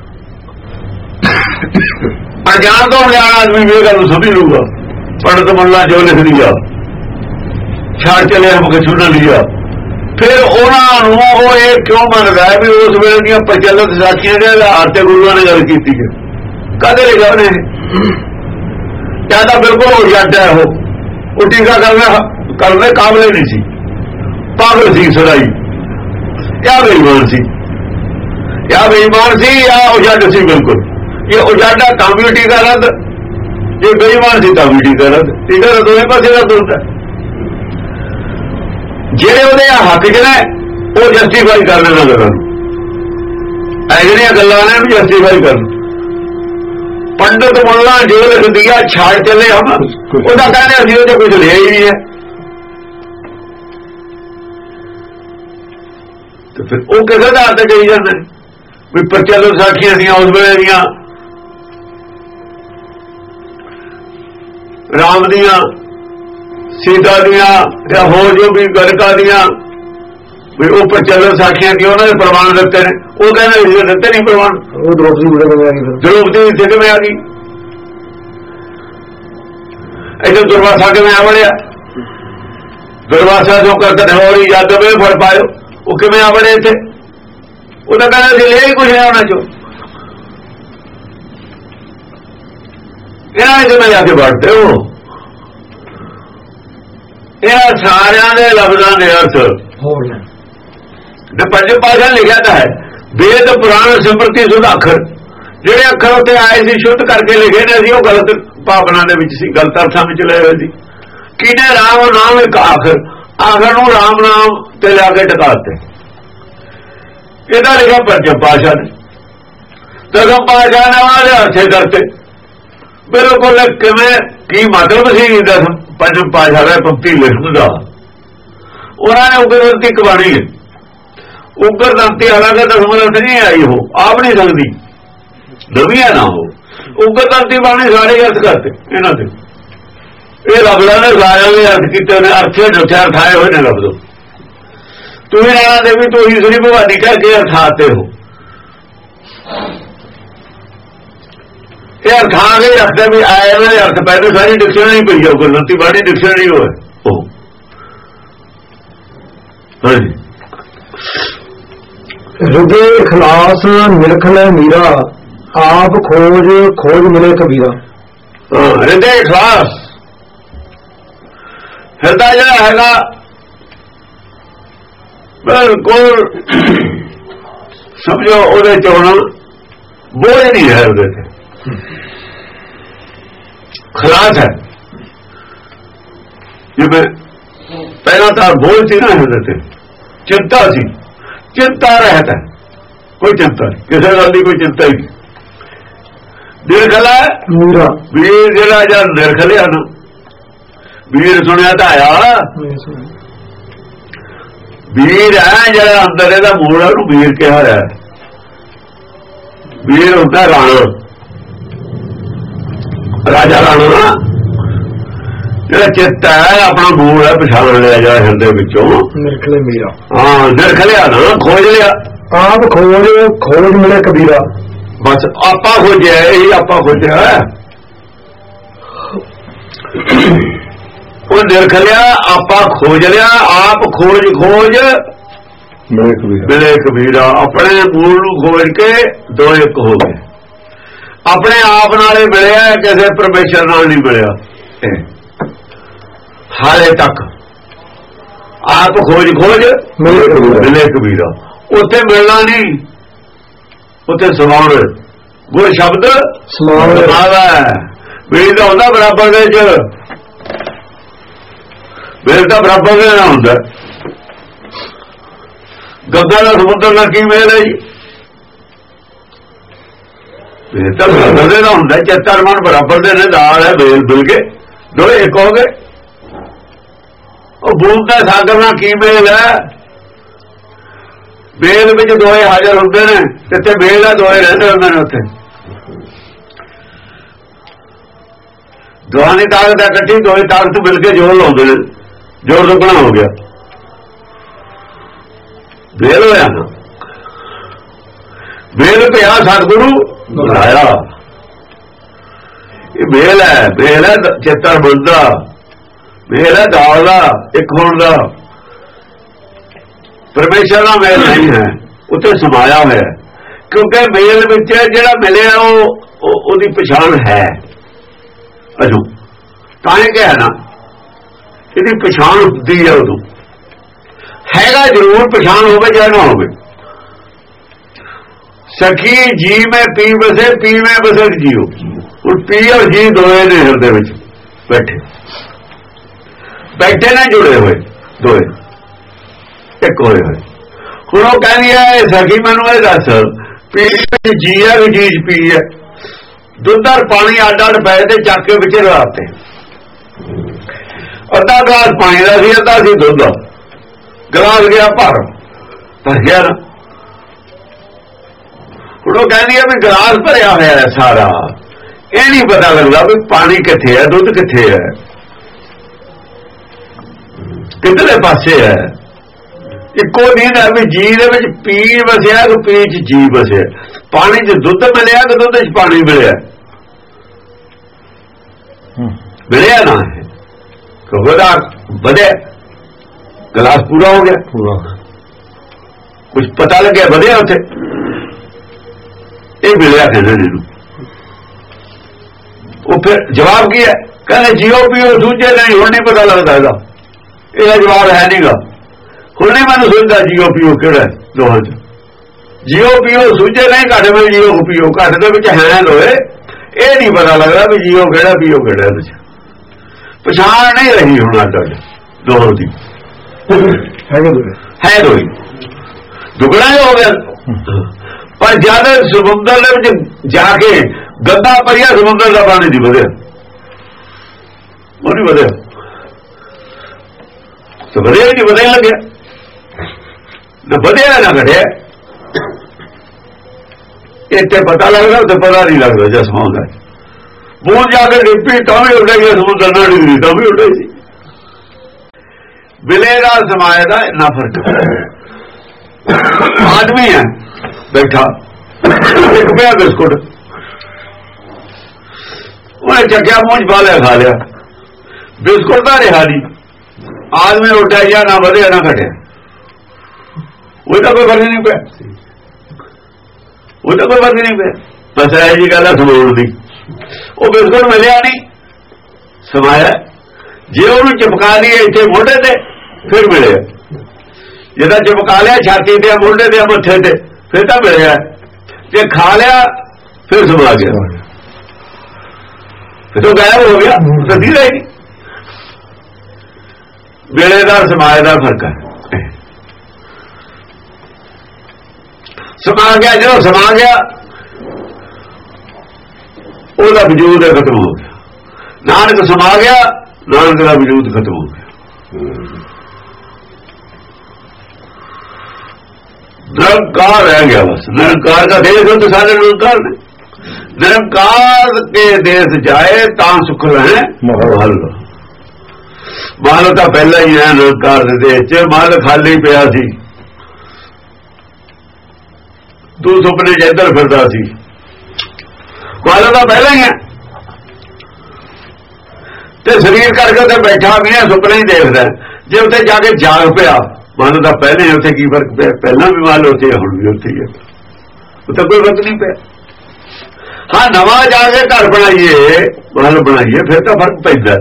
Speaker 1: ਅਣਜਾਣ ਤੋਂ ਅਣਜਾਣ ਆਦਮੀ ਵੀ ਇਹ ਗੱਲ ਨੂੰ ਸਮਝ ਲੂਗਾ। ਪੰਡਤ ਮੁੱਲਾ ਜੋ ਲਿਖ ਦਿਆ ਛਾੜ ਚਲੇ ਹਮ ਕਛੂ ਨਾ ਲਿਆ ਫਿਰ ਉਹਨਾਂ ਨੂੰ ਉਹ ਇਹ ਕਿਉਂ ਮੰਨਦਾ ਵੀ ਉਸ ਵੇਲੇ ਦੀਆਂ ਪ੍ਰਚਲਿਤ ਸਾਖੀਆਂ ਦੇ ਆਧਾਰ ਤੇ ਗੁਰੂਆਂ ਨੇ ਗੱਲ ਕੀਤੀ ਹੈ ਕਦੇ ਲਿਖਿਆ ਉਹਨੇ ਕਹਿੰਦਾ ਬਿਲਕੁਲ ਹੋ ਜਾਂਦਾ ਉਹ ਉਹ ਟੀਕਾ ਕਰਨਾ ਕਰਨ ਦੇ ਕਾਬਲੇ ਨਹੀਂ ਸੀ ਪਾਗਲ ਸੀ ਸਦਾਈ ਜਾਂ ਬੇਈਮਾਨ ਸੀ ਜਾਂ ਬੇਈਮਾਨ ਸੀ ਜਾਂ ਉਜੜ ਸੀ ਬਿਲਕੁਲ ਇਹ ਉਜਾੜਾ ਤਾਂ ਵੀ ਟੀਕਾ ਰੱਦ ਜੇ ਬੇਈਮਾਨ ਸੀ ਤਾਂ ਵੀ ਟੀਕਾ ਰੱਦ ਟੀਕਾ ਰੱਦ ਦੋਵੇਂ ਪਾਸੇ ਰੱਦ ਹੁੰਦਾ ਜਿਹੜੇ ਉਹਦੇ ਹੱਕ ਚ ਨੇ ਉਹ ਜਸਟੀਫਾਈ ਕਰ ਲੈਣਾ ਗੱਲਾਂ ਨੂੰ ਇਹ ਜਿਹੜੀਆਂ ਗੱਲਾਂ ਨੇ ਵੀ ਜਸਟੀਫਾਈ ਕਰਨ। ਪੰਡਤ ਮੁੱਲਾ ਜੋ ਲਿਖ ਦਿਆ ਛਾੜ ਚਲੇ ਹਮ ਉਹਦਾ ਕਹਿੰਦੇ ਅਸੀਂ ਉਹ ਕੁਝ ਲਿਆ ਹੀ ਨਹੀਂ ਹੈ ਤੇ ਫਿਰ ਉਹ ਕਿਸੇ ਆਧਾਰ ਤੇ ਕਹੀ ਜਾਂਦੇ ਵੀ ਪ੍ਰਚਲਿਤ ਸਾਖੀਆਂ ਦੀਆਂ ਉਸ ਵੇਲੇ ਦੀਆਂ ਰਾਮ ਦੀਆਂ ਸੀਤਾ ਦੀਆਂ ਜਾਂ ਹੋਰ ਜੋ ਵੀ ਗਰਕਾ ਦੀਆਂ ਵੀ ਉਹ ਪ੍ਰਚਲਿਤ ਸਾਖੀਆਂ ਦੀ ਉਹਨਾਂ ਦੇ ਪ੍ਰਮਾਣ ਦਿੱਤੇ ਨੇ ਉਹ ਕਹਿੰਦੇ ਇਸ ਦਿੱਤੇ ਨਹੀਂ ਪ੍ਰਮਾਣ
Speaker 2: ਉਹ ਦ੍ਰੋਪਦੀ
Speaker 1: ਦ੍ਰੋਪਦੀ ਇੱਥੇ ਕਿਵੇਂ ਆ ਗਈ ਇੱਥੇ ਦੁਰਵਾਸਾ ਕਿਵੇਂ ਆ ਵੜਿਆ ਦੁਰਵਾਸਾ ਜੋ ਕਰਕੇ ਹੋਰੀ ਯਾਦ ਵੇ ਫੜ ਪਾਇਓ ਉਹ ਕਿਵੇਂ ਆ ਵੜੇ ਇੱਥੇ ਉਹਦਾ ਕਹਿੰਦਾ ਸੀ ਲੈ ਹੀ ਕੁਝ ਨਹੀਂ ਆਉਣਾ ਚੋ ਇਹਨਾਂ ਨੇ ਜਿਵੇਂ ਜਾ ਕੇ ਬੈਠਦੇ ਹੋ ਇਹ ਸਾਰਿਆਂ ਦੇ ਲਫ਼ਜ਼ਾਂ ਦੇ ਅਰਥ
Speaker 2: ਹੋਰ
Speaker 1: ਨੇ ਪੰਜ ਪਾਸ਼ਾ ਲਿਖਿਆ ਤਾਂ ਹੈ ਵੇਦ ਪੁਰਾਣ ਸਿਮਰਤੀ ਸੁਧ ਅੱਖਰ ਜਿਹੜੇ ਅੱਖਰ ਉੱਤੇ ਆਏ ਸੀ ਸ਼ੁੱਧ ਕਰਕੇ ਲਿਖੇ ਨੇ ਸੀ ਉਹ ਗਲਤ ਭਾਵਨਾ ਦੇ ਵਿੱਚ ਸੀ ਗਲਤ ਅਰਥਾਂ ਵਿੱਚ ਲਏ ਹੋਏ ਸੀ ਕਿਹਨੇ ਰਾਮ ਨਾਮ ਇੱਕ ਆਖਰ ਆਖਰ ਨੂੰ ਰਾਮ ਨਾਮ ਤੇ ਲਿਆ ਕੇ ਟਿਕਾਤੇ ਇਹਦਾ ਲਿਖਿਆ ਪੰਜ ਪਾਸ਼ਾ ਨੇ ਦਸਮ ਪਾਸ਼ਾ ਨੇ ਉਹਨਾਂ ਦੇ ਅਰਥੇ ਕਰਤੇ ਬਿਲਕੁਲ ਕਿਵੇਂ ਕੀ ਮਤਲਬ ਸੀ ਦਸਮ ਪੰਜਮ ਪਾਸ਼ਾ ਦਾ ਪੰਕਤੀ ਲਿਖਣ ਦਾ ਉਹਨਾਂ ਨੇ ਉਗਰਦੰਤੀ ਕਬਾਣੀ ਹੈ ਉਗਰਦੰਤੀ ਹਾਲਾਂਕਿ ਦਸਮ ਅਰਥ ਨਹੀਂ ਆਈ ਉਹ ਆਪ ਨਹੀਂ ਸਕਦੀ ਨਵੀਂ ਨਾ ਹੋ ਉਗਰਦੰਤੀ ਬਾਣੀ ਸਾਰੇ ਅਰਥ ਕਰਤੇ ਇਹਨਾਂ ਦੇ ਇਹ ਲਫ਼ਜ਼ਾਂ ਨੇ ਸਾਰਿਆਂ ਦੇ ਅਰਥ ਕੀਤੇ ਨੇ, ਅਰਥੇ ਜਿੱਥੇ ਅਰਥਾਏ ਹੋਏ ਨੇ ਲਫ਼ਜ਼। ਤੂੰ ਹੀ ਨਾਣਾ ਦੇਵੀ ਤੂੰ ਹੀ ਸ੍ਰੀ ਭਵਾਨੀ ਕਹਿ ਕੇ ਅਰਥਾਤੇ ਹੋ। ਇਹ ਅਰਥ ਆ ਗਏ ਰੱਖਦੇ ਵੀ ਆਏ ਇਹਨਾਂ ਦੇ ਅਰਥ ਪਹਿਲੇ ਸਾਰੀ ਡਿਕਸ਼ਨਰੀ ਪਈ ਜਾਊ, ਗੁਰਮਤਿ ਬਾਣੀ ਡਿਕਸ਼ਨਰੀ ਹੋਏ ਉਹ। ਹਾਂਜੀ
Speaker 2: ਹਿਰਦੇ ਖਲਾਸ ਨਿਰਖ ਲੈ ਮੀਰਾ, ਆਪ ਖੋਜ ਖੋਜ ਮਿਲੇ ਕਬੀਰਾ।
Speaker 1: ਹਿਰਦੇ ਖਲਾਸ, ਹਿਰਦਾ ਜਿਹੜਾ ਹੈਗਾ ਬਿਲਕੁਲ ਸਮਝੋ ਉਹਦੇ ਚ ਹੁਣ ਬੋਝ ਨਹੀਂ ਹੈ, ਉਹਦੇ ਤੇ ਖਲਾਸ ਹੈ। ਜਿਵੇਂ ਪਹਿਲਾਂ ਤਾਂ ਬੋਝ ਸੀ ਨਾ ਹਿਰਦੇ ਤੇ, ਚਿੰਤਾ ਸੀ, ਚਿੰਤਾ ਰਹਿਤ ਹੈ, ਕੋਈ ਚਿੰਤਾ ਨਹੀਂ, ਕਿਸੇ ਗੱਲ ਦੀ ਕੋਈ ਚਿੰਤਾ ਹੀ ਨਹੀਂ। ਨਿਰਖਲਾ
Speaker 2: ਮੀਰਾ,
Speaker 1: ਵੀਰ ਜਿਹੜਾ ਜਾਂ ਨਿਰਖਲਿਆ ਨਾ, ਵੀਰ ਸੁਣਿਆ ਤਾਂ ਆਇਆ ਵੀਰ ਹੈ ਜਿਹੜਾ ਅੰਦਰ ਇਹਦਾ ਮੂਲ, ਉਹਨੂੰ ਵੀਰ ਕਿਹਾ ਹੈ। ਵੀਰ ਹੁੰਦਾ ਰਾਣਾ, ਰਾਜਾ ਰਾਣਾ, ਜਿਹੜਾ ਚਿੱਤ ਹੈ ਆਪਣਾ ਮੂਲ ਹੈ, ਪਛਾਣ ਲਿਆ ਜਿਹੜਾ ਹਿਰਦੇ ਵਿੱਚੋਂ।
Speaker 2: ਨਿਰਖਲੇ ਮੀਰਾ,
Speaker 1: ਹਾਂ ਨਿਰਖਲਿਆ ਨਾ, ਖੋਜ ਲਿਆ।
Speaker 2: ਆਪ ਖੋਜ ਖੋਜ ਮਿਲੇ ਕਬੀਰਾ,
Speaker 1: ਬਸ ਆਪਾ ਖੋਜਿਆ, ਇਹੀ ਆਪਾ ਖੋਜਿਆ। ਉਹ ਨਿਰਖਲਿਆ, ਆਪਾ ਖੋਜ ਲਿਆ, ਆਪ ਖੋਜ ਖੋਜ
Speaker 2: ਮਿਲੇ ਕਬੀਰਾ,
Speaker 1: ਮਿਲੇ ਕਬੀਰਾ। ਆਪਣੇ ਮੂਲ ਨੂੰ ਖੋਜ ਕੇ ਦੋ ਇੱਕ ਹੋ ਗਏ। ਆਪਣੇ ਆਪ ਨਾਲੇ ਮਿਲਿਆ, ਕਿਸੇ ਪਰਮੇਸ਼ਰ ਨਾਲ ਨਹੀਂ ਮਿਲਿਆ ਹਾਲੇ ਤੱਕ। ਆਪ ਖੋਜ ਖੋਜ ਮਿਲੇ ਕਬੀਰਾ, ਉੱਥੇ ਮਿਲਣਾ ਨਹੀਂ, ਉੱਥੇ ਸਮਾਉਣ। ਗੁਰ ਸ਼ਬਦ ਸਮਾਵਾ ਮੇਰੀ ਤਾਂ ਹੁੰਦਾ ਬਰਾਬਰ ਦੇ ਚ, ਮੇਰੇ ਤਾਂ ਬਰਾਬਰ ਦੇ ਨਾ ਹੁੰਦਾ। ਗੰਗਾ ਦਾ ਸਮੁੰਦਰ ਨਾਲ ਕੀ ਮੇਲ ਹੈ ਜੀ? ਮੇਰੇ ਤਾਂ ਬਰਾਬਰ ਦੇ ਨਾ ਹੁੰਦਾ। ਚੇਤਨ ਮਨ ਬਰਾਬਰ ਦੇ ਨੇ, ਨਾਲ ਹੈ, ਮੇਲ ਮਿਲ ਕੇ ਦੋਏ ਇੱਕ ਹੋ ਗਏ। ਉਹ ਬੂੰਦ ਦਾ ਸਾਗਰ ਨਾਲ ਕੀ ਮੇਲ ਹੈ? ਮੇਲ ਵਿੱਚ ਦੋਏ ਹਾਜ਼ਰ ਹੁੰਦੇ ਨੇ, ਇੱਥੇ ਮੇਲ ਆ, ਦੋਏ ਰਹਿੰਦੇ ਹੁੰਦੇ ਨੇ ਉੱਥੇ। ਦੋਹਾਂ ਦੀ ਤਾਕਤ ਇਕੱਠੀ, ਦੋਏ ਤਾਕਤ ਮਿਲ ਕੇ ਜੋਰ ਲਾਉਂਦੇ ਨੇ, ਜੋਰ ਦੁੱਗਣਾ ਹੋ ਗਿਆ, ਮੇਲ ਹੋਇਆ ਨਾ। ਮੇਲ ਪਿਆ ਸਤਿਗੁਰੂ ਬੁਲਾਇਆ, ਇਹ ਮੇਲ ਹੈ। ਮੇਲ ਹੈ ਚੇਤਨ ਮਨ ਦਾ, ਮੇਲ ਹੈ ਦਾਲ ਦਾ, ਇੱਕ ਹੋਣ ਦਾ। ਪਰਮੇਸ਼ਰ ਦਾ ਮੇਲ ਨਹੀਂ ਹੈ, ਉੱਥੇ ਸਮਾਇਆ ਹੋਇਆ। ਕਿਉਂਕਿ ਮੇਲ ਵਿੱਚ ਜਿਹੜਾ ਮਿਲਿਆ ਉਹ ਉਹਦੀ ਪਛਾਣ ਹੈ ਅਜੂ, ਤਾਂ ਇਹ ਕਿਹਾ ਨਾ ਇਹਦੀ ਪਛਾਣ ਹੁੰਦੀ ਹੈ। ਉਦੋਂ ਹੈਗਾ ਜ਼ਰੂਰ, ਪਛਾਣ ਹੋਵੇ ਜਾਂ ਨਾ ਹੋਵੇ। ਸਖੀ ਜੀ ਮੈਂ ਪੀ ਵਸੇ, ਪੀ ਮੈਂ ਵਸੇ ਜੀਓ। ਹੁਣ ਪੀ ਔਰ ਜੀ ਦੋਏ ਨੇ ਹਿਰਦੇ ਵਿੱਚ ਬੈਠੇ ਬੈਠੇ ਨੇ, ਜੁੜੇ ਹੋਏ ਦੋਏ ਇੱਕ ਹੋਏ ਹੋਏ। ਹੁਣ ਉਹ ਕਹਿੰਦੀ ਹੈ ਸਖੀ ਮੈਨੂੰ ਇਹ ਦੱਸ, ਪੀ ਵਿੱਚ ਜੀ ਹੈ ਕਿ ਚੀਜ਼ ਪੀ ਹੈ? ਦੁੱਧ ਔਰ ਪਾਣੀ ਅੱਡ ਅੱਡ ਪਏ ਤੇ ਚੱਕ ਕੇ ਵਿੱਚ ਰਲਾਤੇ। ਅੱਧਾ ਗਲਾਸ ਪਾਣੀ ਦਾ ਸੀ, ਅੱਧਾ ਸੀ ਦੁੱਧ ਦਾ। ਗਲਾਸ ਗਿਆ ਭਰ, ਭਰ ਗਿਆ ਨਾ। ਹੁਣ ਉਹ ਕਹਿੰਦੀ ਹੈ ਵੀ ਗਲਾਸ ਭਰਿਆ ਹੋਇਆ ਹੈ ਸਾਰਾ, ਇਹ ਨਹੀਂ ਪਤਾ ਲੱਗਦਾ ਵੀ ਪਾਣੀ ਕਿੱਥੇ ਹੈ, ਦੁੱਧ ਕਿੱਥੇ ਹੈ, ਕਿੱਧਰਲੇ ਪਾਸੇ ਹੈ। ਇੱਕੋ ਨੀਂਦ ਹੈ ਵੀ ਜੀ ਦੇ ਵਿੱਚ ਪੀ ਵਸਿਆ ਕਿ ਪੀ ਚ ਜੀ ਵਸਿਆ। ਪਾਣੀ ਚ ਦੁੱਧ ਮਿਲਿਆ ਕਿ ਦੁੱਧ ਚ ਪਾਣੀ ਮਿਲਿਆ? ਮਿਲਿਆ ਨਾ ਹੈ, ਵਧਾ ਵਧਿਆ, ਗਲਾਸ ਪੂਰਾ ਹੋ ਗਿਆ, ਪੂਰਾ ਕੁਝ ਪਤਾ ਲੱਗਿਆ, ਵਧਿਆ ਉੱਥੇ। ਇਹ ਮਿਲਿਆ ਕਹਿੰਦੇ ਇਹਨੂੰ। ਉਹ ਫਿਰ ਜਵਾਬ ਕੀ ਹੈ? ਕਹਿੰਦੇ ਜੀਓ ਪੀਓ ਦੂਜੇ ਨਹੀਂ, ਹੁਣ ਨਹੀਂ ਪਤਾ ਲੱਗਦਾ ਇਹਦਾ। ਇਹਦਾ ਜਵਾਬ ਹੈ ਨਹੀਂਗਾ, ਹੁਣ ਨਹੀਂ ਮੈਨੂੰ ਸੁਣਦਾ ਜੀਓ ਪੀਓ ਕਿਹੜਾ ਦੋਹਾਂ ਚ। ਜੀਓ ਪੀਓ ਸੂਝੇ ਨਹੀਂ, ਘੱਟ ਵਿੱਚ ਜੀਓ ਪੀਓ, ਘੱਟ ਦੇ ਵਿੱਚ ਹੈ ਦੋਏ। ਇਹ ਨਹੀਂ ਪਤਾ ਲੱਗਦਾ ਵੀ ਜੀਓ ਕਿਹੜਾ ਪੀਓ ਕਿਹੜਾ, ਇਹਦੇ ਚ ਪਛਾਣ ਨਹੀਂ ਰਹੀ ਹੁਣ ਅੱਜ ਦੋਹਾਂ ਦੀ। ਹੈ ਦੋਈ ਦੁਗਣਾ ਹੋ ਗਿਆ। ਪਰ ਜਦ ਸਮੁੰਦਰ ਦੇ ਵਿੱਚ ਜਾ ਕੇ ਗੰਦਾ ਭਰਿਆ ਸਮੁੰਦਰ ਦਾ ਪਾਣੀ ਨਹੀਂ ਵਧਿਆ, ਉਹ ਨਹੀਂ ਵਧਿਆ, ਤੇ ਵਧਿਆ ਹੀ ਨਹੀਂ, ਵਧਿਆ ਲੱਗਿਆ ਨਾ, ਵਧਿਆ ਨਾ ਘਟਿਆ। ਇੱਥੇ ਪਤਾ ਲੱਗਦਾ, ਉੱਥੇ ਪਤਾ ਨਹੀਂ ਲੱਗਦਾ। ਜਸਮਾਂ ਦਾ ਬੂੰਦ ਜਾ ਕੇ ਡਿੱਪੀ ਤਾਂ ਵੀ ਉੱਡੇ ਗਿਆ, ਸਮੁੰਦਰ ਨਾਲ ਡਿੱਗੀ ਤਾਂ ਵੀ ਉੱਡੇ ਸੀ। ਵਿਲੇ ਦਾ ਸਮਾਏ ਦਾ ਇੰਨਾ ਫਰਕ। ਆਦਮੀ ਹੈ ਬੈਠਾ, ਇੱਕ ਪਿਆ ਬਿਸਕੁਟ ਉਹਨੇ ਚੱਕਿਆ, ਮੂੰਹ ਚ ਪਾ ਲਿਆ, ਖਾ ਲਿਆ। ਬਿਸਕੁਟ ਤਾਂ ਰਿਹਾ ਨਹੀਂ, ਆਦਮੀ ਉੱਡਿਆ ਜਾਂ ਨਾ ਵਧਿਆ ਨਾ ਘਟਿਆ, ਉਹ ਤਾਂ ਕੋਈ ਫਰਕ ਨਹੀਂ ਪਿਆ, ਉਹ ਤਾਂ ਕੋਈ ਫਰਕ ਨਹੀਂ ਪਿਆ। ਬਸ ਇਹ ਜੀ ਗੱਲ ਹੈ ਸਮਾਉਣ ਦੀ। ਉਹ ਬਿਸਕੁਟ ਮਿਲਿਆ ਨਹੀਂ, ਸਮਾਇਆ। ਜੇ ਉਹਨੂੰ ਚਿਪਕਾ ਲਈਏ ਇੱਥੇ ਮੋਢੇ ਤੇ ਫਿਰ ਮਿਲਿਆ, ਜਿਹਦਾ ਚਿਪਕਾ ਲਿਆ ਛਾਤੀ ਤੇ, ਮੋਢੇ ਤੇ, ਮੱਥੇ ਤੇ, ਫਿਰ ਤਾਂ ਮਿਲਿਆ। ਜੇ ਖਾ ਲਿਆ ਫਿਰ ਸਮਾ ਗਿਆ, ਫਿਰ ਉਹ ਗਾਇਬ ਹੋ ਗਿਆ, ਕਦੀ ਰਹੀ। ਵੇਲੇ ਦਾ ਸਮਾਏ ਦਾ ਫਰਕ ਹੈ। ਸਮਾ ਗਿਆ, ਜਦੋਂ ਸਮਾ ਗਿਆ ਉਹਦਾ ਵਜੂਦ ਖਤਮ ਹੋ ਗਿਆ। ਨਾਨਕ ਸਮਾ ਗਿਆ, ਨਾਨਕ ਦਾ ਵਜੂਦ ਖਤਮ ਹੋ ਗਿਆ। ਨਿਰੰਕਾਰ ਰਹਿ ਗਿਆ ਬਸ। ਨਿਰੰਕਾਰ ਦਾ ਦੇਸ਼ ਹੋ तो सारे निरंकार ने। निरंकार के देश जाए ता सुख रहे महल। महल तो पहला ही है निरंकार के देश च, महल खाली पिया सी, तू सुपने च इधर फिरदा सी। महल तो पहला ही है ते शरीर करके तो बैठा भी है, सुपने ही देखदा। जे उत्थे जाके जाग पिया, मन का पहले उत्थे की फर्क पिया? पहला भी मान लो उत्थे, हुण भी उत्थे ही है, उत्थे कोई फर्क नहीं पिया। हाँ नवा जाके घर बनाइए, महल बनाइए, फिर तो फर्क पैदा।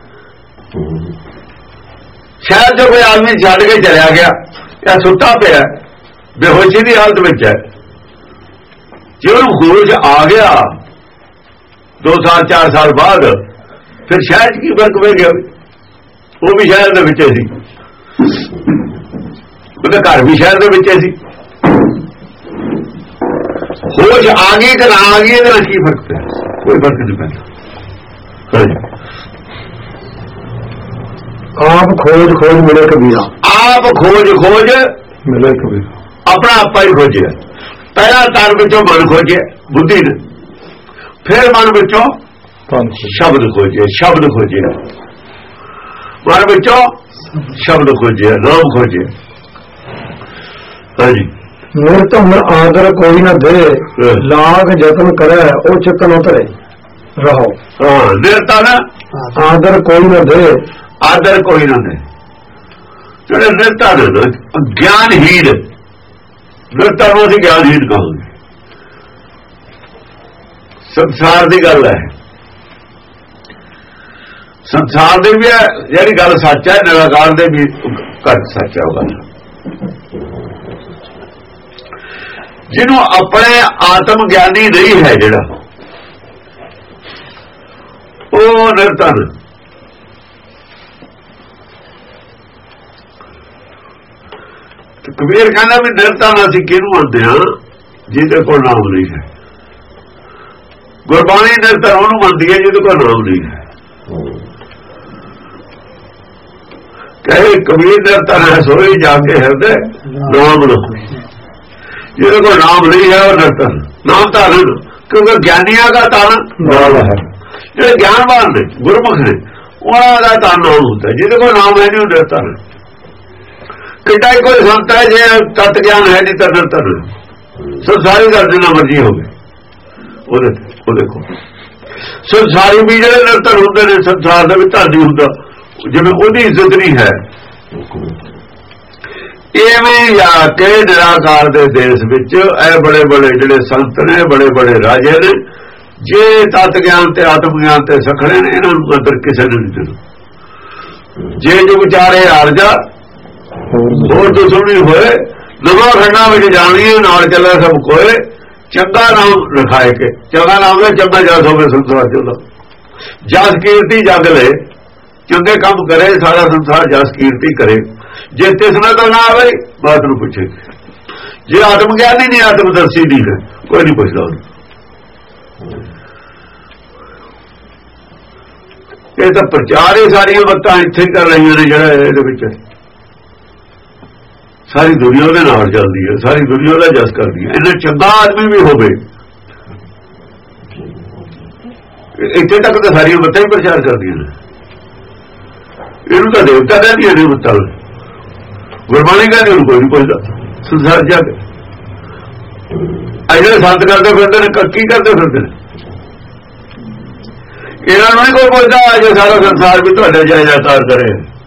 Speaker 1: शहर जो कोई आदमी छड़ के चलिया गया या सुता पिया बेहोशी की हालत में है, जो होश आ गया दो साल चार साल बाद, फिर शहर की फर्क पै गया? वो भी शहर के विच सी, ਉਹਦਾ ਘਰ ਵੀ ਸ਼ਹਿਰ ਦੇ ਵਿੱਚ ਸੀ। ਹੋਸ਼ ਆ ਗਈ ਕਿ ਨਾ ਆ ਗਈ, ਇਹਦੇ ਨਾਲ ਕੀ ਫਰਕ ਪਿਆ? ਕੋਈ ਫਰਕ ਨਹੀਂ ਪੈਂਦਾ।
Speaker 2: ਆਪ ਖੋਜ ਖੋਜ ਮਿਲੇ ਕਬੀਰਾ।
Speaker 1: ਆਪ ਖੋਜ ਖੋਜ
Speaker 2: ਮਿਲੇ ਕਬੀਰਾ,
Speaker 1: ਆਪਣਾ ਆਪਾ ਹੀ ਖੋਜਿਆ। ਪਹਿਲਾਂ ਤਨ ਵਿੱਚੋਂ ਮਨ ਖੋਜਿਆ ਬੁੱਧੀ ਨੇ, ਫਿਰ ਮਨ ਵਿੱਚੋਂ ਸ਼ਬਦ ਖੋਜਿਆ, ਸ਼ਬਦ ਖੋਜਿਆ ਮਨ ਵਿੱਚੋਂ, ਸ਼ਬਦ ਖੋਜਿਆ, ਨਾਮ ਖੋਜਿਆ। ਹਾਂਜੀ,
Speaker 2: ਨਿਰਧਮ ਆਦਰ ਕੋਈ ਨਾ ਦੇ, ਲਾਗ ਯਤਨ ਕਰੇ ਉਹ ਚਿਕਨ ਉਤਰੇ ਰਹੋ।
Speaker 1: ਹਾਂ ਨਿਰਧਨ
Speaker 2: ਆਦਰ ਕੋਈ ਨਾ ਦੇ,
Speaker 1: ਆਦਰ ਕੋਈ ਨਾ ਦੇ। ਜਿਹੜੇ ਨਿਰਧਨ ਗਿਆਨਹੀਨ, ਨਿਰਧਨ ਨੂੰ ਅਸੀਂ ਗਿਆਨਹੀਨ ਕਹਾਂਗੇ। ਸੰਸਾਰ ਦੀ ਗੱਲ ਹੈ, ਸੰਸਾਰ ਦੀ ਵੀ ਹੈ ਜਿਹੜੀ ਗੱਲ ਸੱਚ ਹੈ, ਨਿਰਾਕਾਰ ਦੇ ਵੀ ਘੱਟ ਸੱਚ ਹੈ। ਉਹ ਗੱਲ ਜਿਹਨੂੰ ਆਪਣੇ ਆਤਮ ਗਿਆਨੀ ਨਹੀਂ ਹੈ ਜਿਹੜਾ, ਉਹ ਨਿਰਧਨ। ਕਬੀਰ ਕਹਿੰਦਾ ਵੀ ਨਿਰਧਨ ਅਸੀਂ ਕਿਹਨੂੰ ਆਂਦੇ ਹਾਂ? ਜਿਹਦੇ ਕੋਲ ਨਾਮ ਨਹੀਂ ਹੈ। ਗੁਰਬਾਣੀ ਨਿਰਧਨ ਉਹਨੂੰ ਮੰਨਦੀ ਹੈ ਜਿਹਦੇ ਕੋਲ ਨਾਮ ਨਹੀਂ ਹੈ। ਕਹੇ ਕਬੀਰ ਨਿਰਧਨ ਹੈ ਸੋਈ ਜਾ ਕੇ ਹਿਰਦੇ ਨਾਮ ਨਾ। ਜਿਹਦੇ ਕੋਲ ਨਾਮ ਨਹੀਂ ਹੈ ਉਹ ਨਿਰਧਨ। ਨਾਮ ਧਾਰਨ, ਕਿਉਂਕਿ ਗਿਆਨੀਆਂ ਦਾ ਧਨ ਨਾਮ ਹੈ। ਜਿਹੜੇ ਗਿਆਨਵਾਨ ਨੇ, ਗੁਰਮੁਖ ਨੇ, ਉਹਨਾਂ ਦਾ ਧਨ ਨਾਮ ਹੁੰਦਾ। ਜਿਹਦੇ ਕੋਲ ਨਾਮ ਹੈ ਨਹੀਂ ਉਹ ਨਿਰਧਨ। ਕਿੱਡਾ ਹੀ ਕੋਈ ਸੰਤ ਹੈ ਜੇ ਤਤ ਗਿਆਨ ਹੈ ਨਹੀਂ ਤਾਂ ਨਿਰਧਨ। ਸੰਸਾਰੀ ਦਾ ਜਿੰਨਾ ਮਰਜੀ ਹੋਵੇ ਉਹਦੇ ਉਹਦੇ ਕੋਲ। ਸੰਸਾਰੀ ਵੀ ਜਿਹੜੇ ਨਿਰਧਨ ਹੁੰਦੇ ਨੇ, ਸੰਸਾਰ ਦੇ ਵਿੱਚ ਧਨ ਨਹੀਂ ਹੁੰਦਾ, ਜਿਵੇਂ ਉਹਦੀ ਇੱਜ਼ਤ ਨਹੀਂ ਹੈ। ਇਵੇਂ ਜਾ ਕੇ ਨਿਰਾਕਾਰ ਦੇ ਦੇਸ਼ ਵਿੱਚ ਇਹ ਬੜੇ ਬੜੇ ਜਿਹੜੇ ਸੰਤ ਨੇ, ਬੜੇ ਬੜੇ ਰਾਜੇ ਨੇ, ਜੇ ਤਤ ਗਿਆਨ ਤੇ ਆਤਮ ਗਿਆਨ ਤੇ ਸਖੜੇ ਨੇ, ਇਹਨਾਂ ਨੂੰ ਅੰਦਰ ਕਿਸੇ ਨੇ ਨਹੀਂ ਦੇਣਾ। ਜੇ ਜੋ ਵਿਚਾਰੇ ਹਾਰ ਜਾ ਹੋਰ ਦੁਸ਼ਮਣੀ ਹੋਏ, ਨਵਾਂ ਖੰਡਾਂ ਵਿੱਚ ਜਾਣੀਏ ਨਾਲ ਚੱਲੇ ਸਭ ਕੋਏ। ਚੰਗਾ ਨਾਮ ਰਖਾਏ ਕੇ, ਚੰਗਾ ਨਾਮ ਦਾ ਚੰਗਾ ਜਸ ਹੋਵੇ ਸੰਸਾਰ ਚ। ਉਹਦਾ ਜਸ ਕੀਰਤੀ ਜਗ ਲੈ, ਚੰਗੇ ਕੰਮ ਕਰੇ, ਸਾਰਾ ਸੰਸਾਰ ਜਸ ਕੀਰਤੀ ਕਰੇ। ਜੇ ਤਿਸਨਾ ਤਾਂ ਨਾ ਆਵੇ ਬਾਤ ਨੂੰ ਪੁੱਛੇ। ਜੇ ਆਤਮ ਗਿਆਨੀ ਨਹੀਂ, ਆਤਮਦਰਸ਼ੀ ਨਹੀਂ ਹੈ, ਕੋਈ ਨਹੀਂ ਪੁੱਛਦਾ ਉਹਨੂੰ। ਇਹ ਤਾਂ ਪ੍ਰਚਾਰ ਹੀ ਸਾਰੀਆਂ ਬੱਤਾਂ ਇੱਥੇ ਕਰ ਰਹੀਆਂ ਨੇ। ਜਿਹੜਾ ਇਹਦੇ ਵਿੱਚ ਸਾਰੀ ਦੁਨੀਆ ਉਹਦੇ ਨਾਲ ਚੱਲਦੀ ਹੈ, ਸਾਰੀ ਦੁਨੀਆ ਉਹਦਾ ਜਸ ਕਰਦੀ ਹੈ। ਇੰਨਾ ਚੰਗਾ ਆਦਮੀ ਵੀ ਹੋਵੇ, ਇੱਥੇ ਤੱਕ ਤਾਂ ਸਾਰੀਆਂ ਬੱਤਾਂ ਹੀ ਪ੍ਰਚਾਰ ਕਰਦੀਆਂ ਨੇ। ਇਹਨੂੰ ਤਾਂ ਦੇਵਤਾ ਕਹਿੰਦੀਆਂ ਨੇ ਬੱਤਾਂ, ਗੁਰਬਾਣੀ ਕਹਿੰਦੀ ਉਹਨੂੰ ਕੋਈ ਨਹੀਂ ਪੁੱਛਦਾ ਸੰਸਾਰ ਜਾ ਕੇ। ਜਿਹੜੇ ਸੰਤ ਕਰਦੇ ਫਿਰਦੇ ਨੇ ਕੀ ਕਰਦੇ ਫਿਰਦੇ ਨੇ, ਇਹਨਾਂ ਨੂੰ ਨਹੀਂ ਕੋਈ ਪੁੱਛਦਾ ਜੇ ਸਾਰਾ ਸੰਸਾਰ ਵੀ ਤੁਹਾਡੇ ਜਾਇਦਾਦਾਰ ਕਰੇ।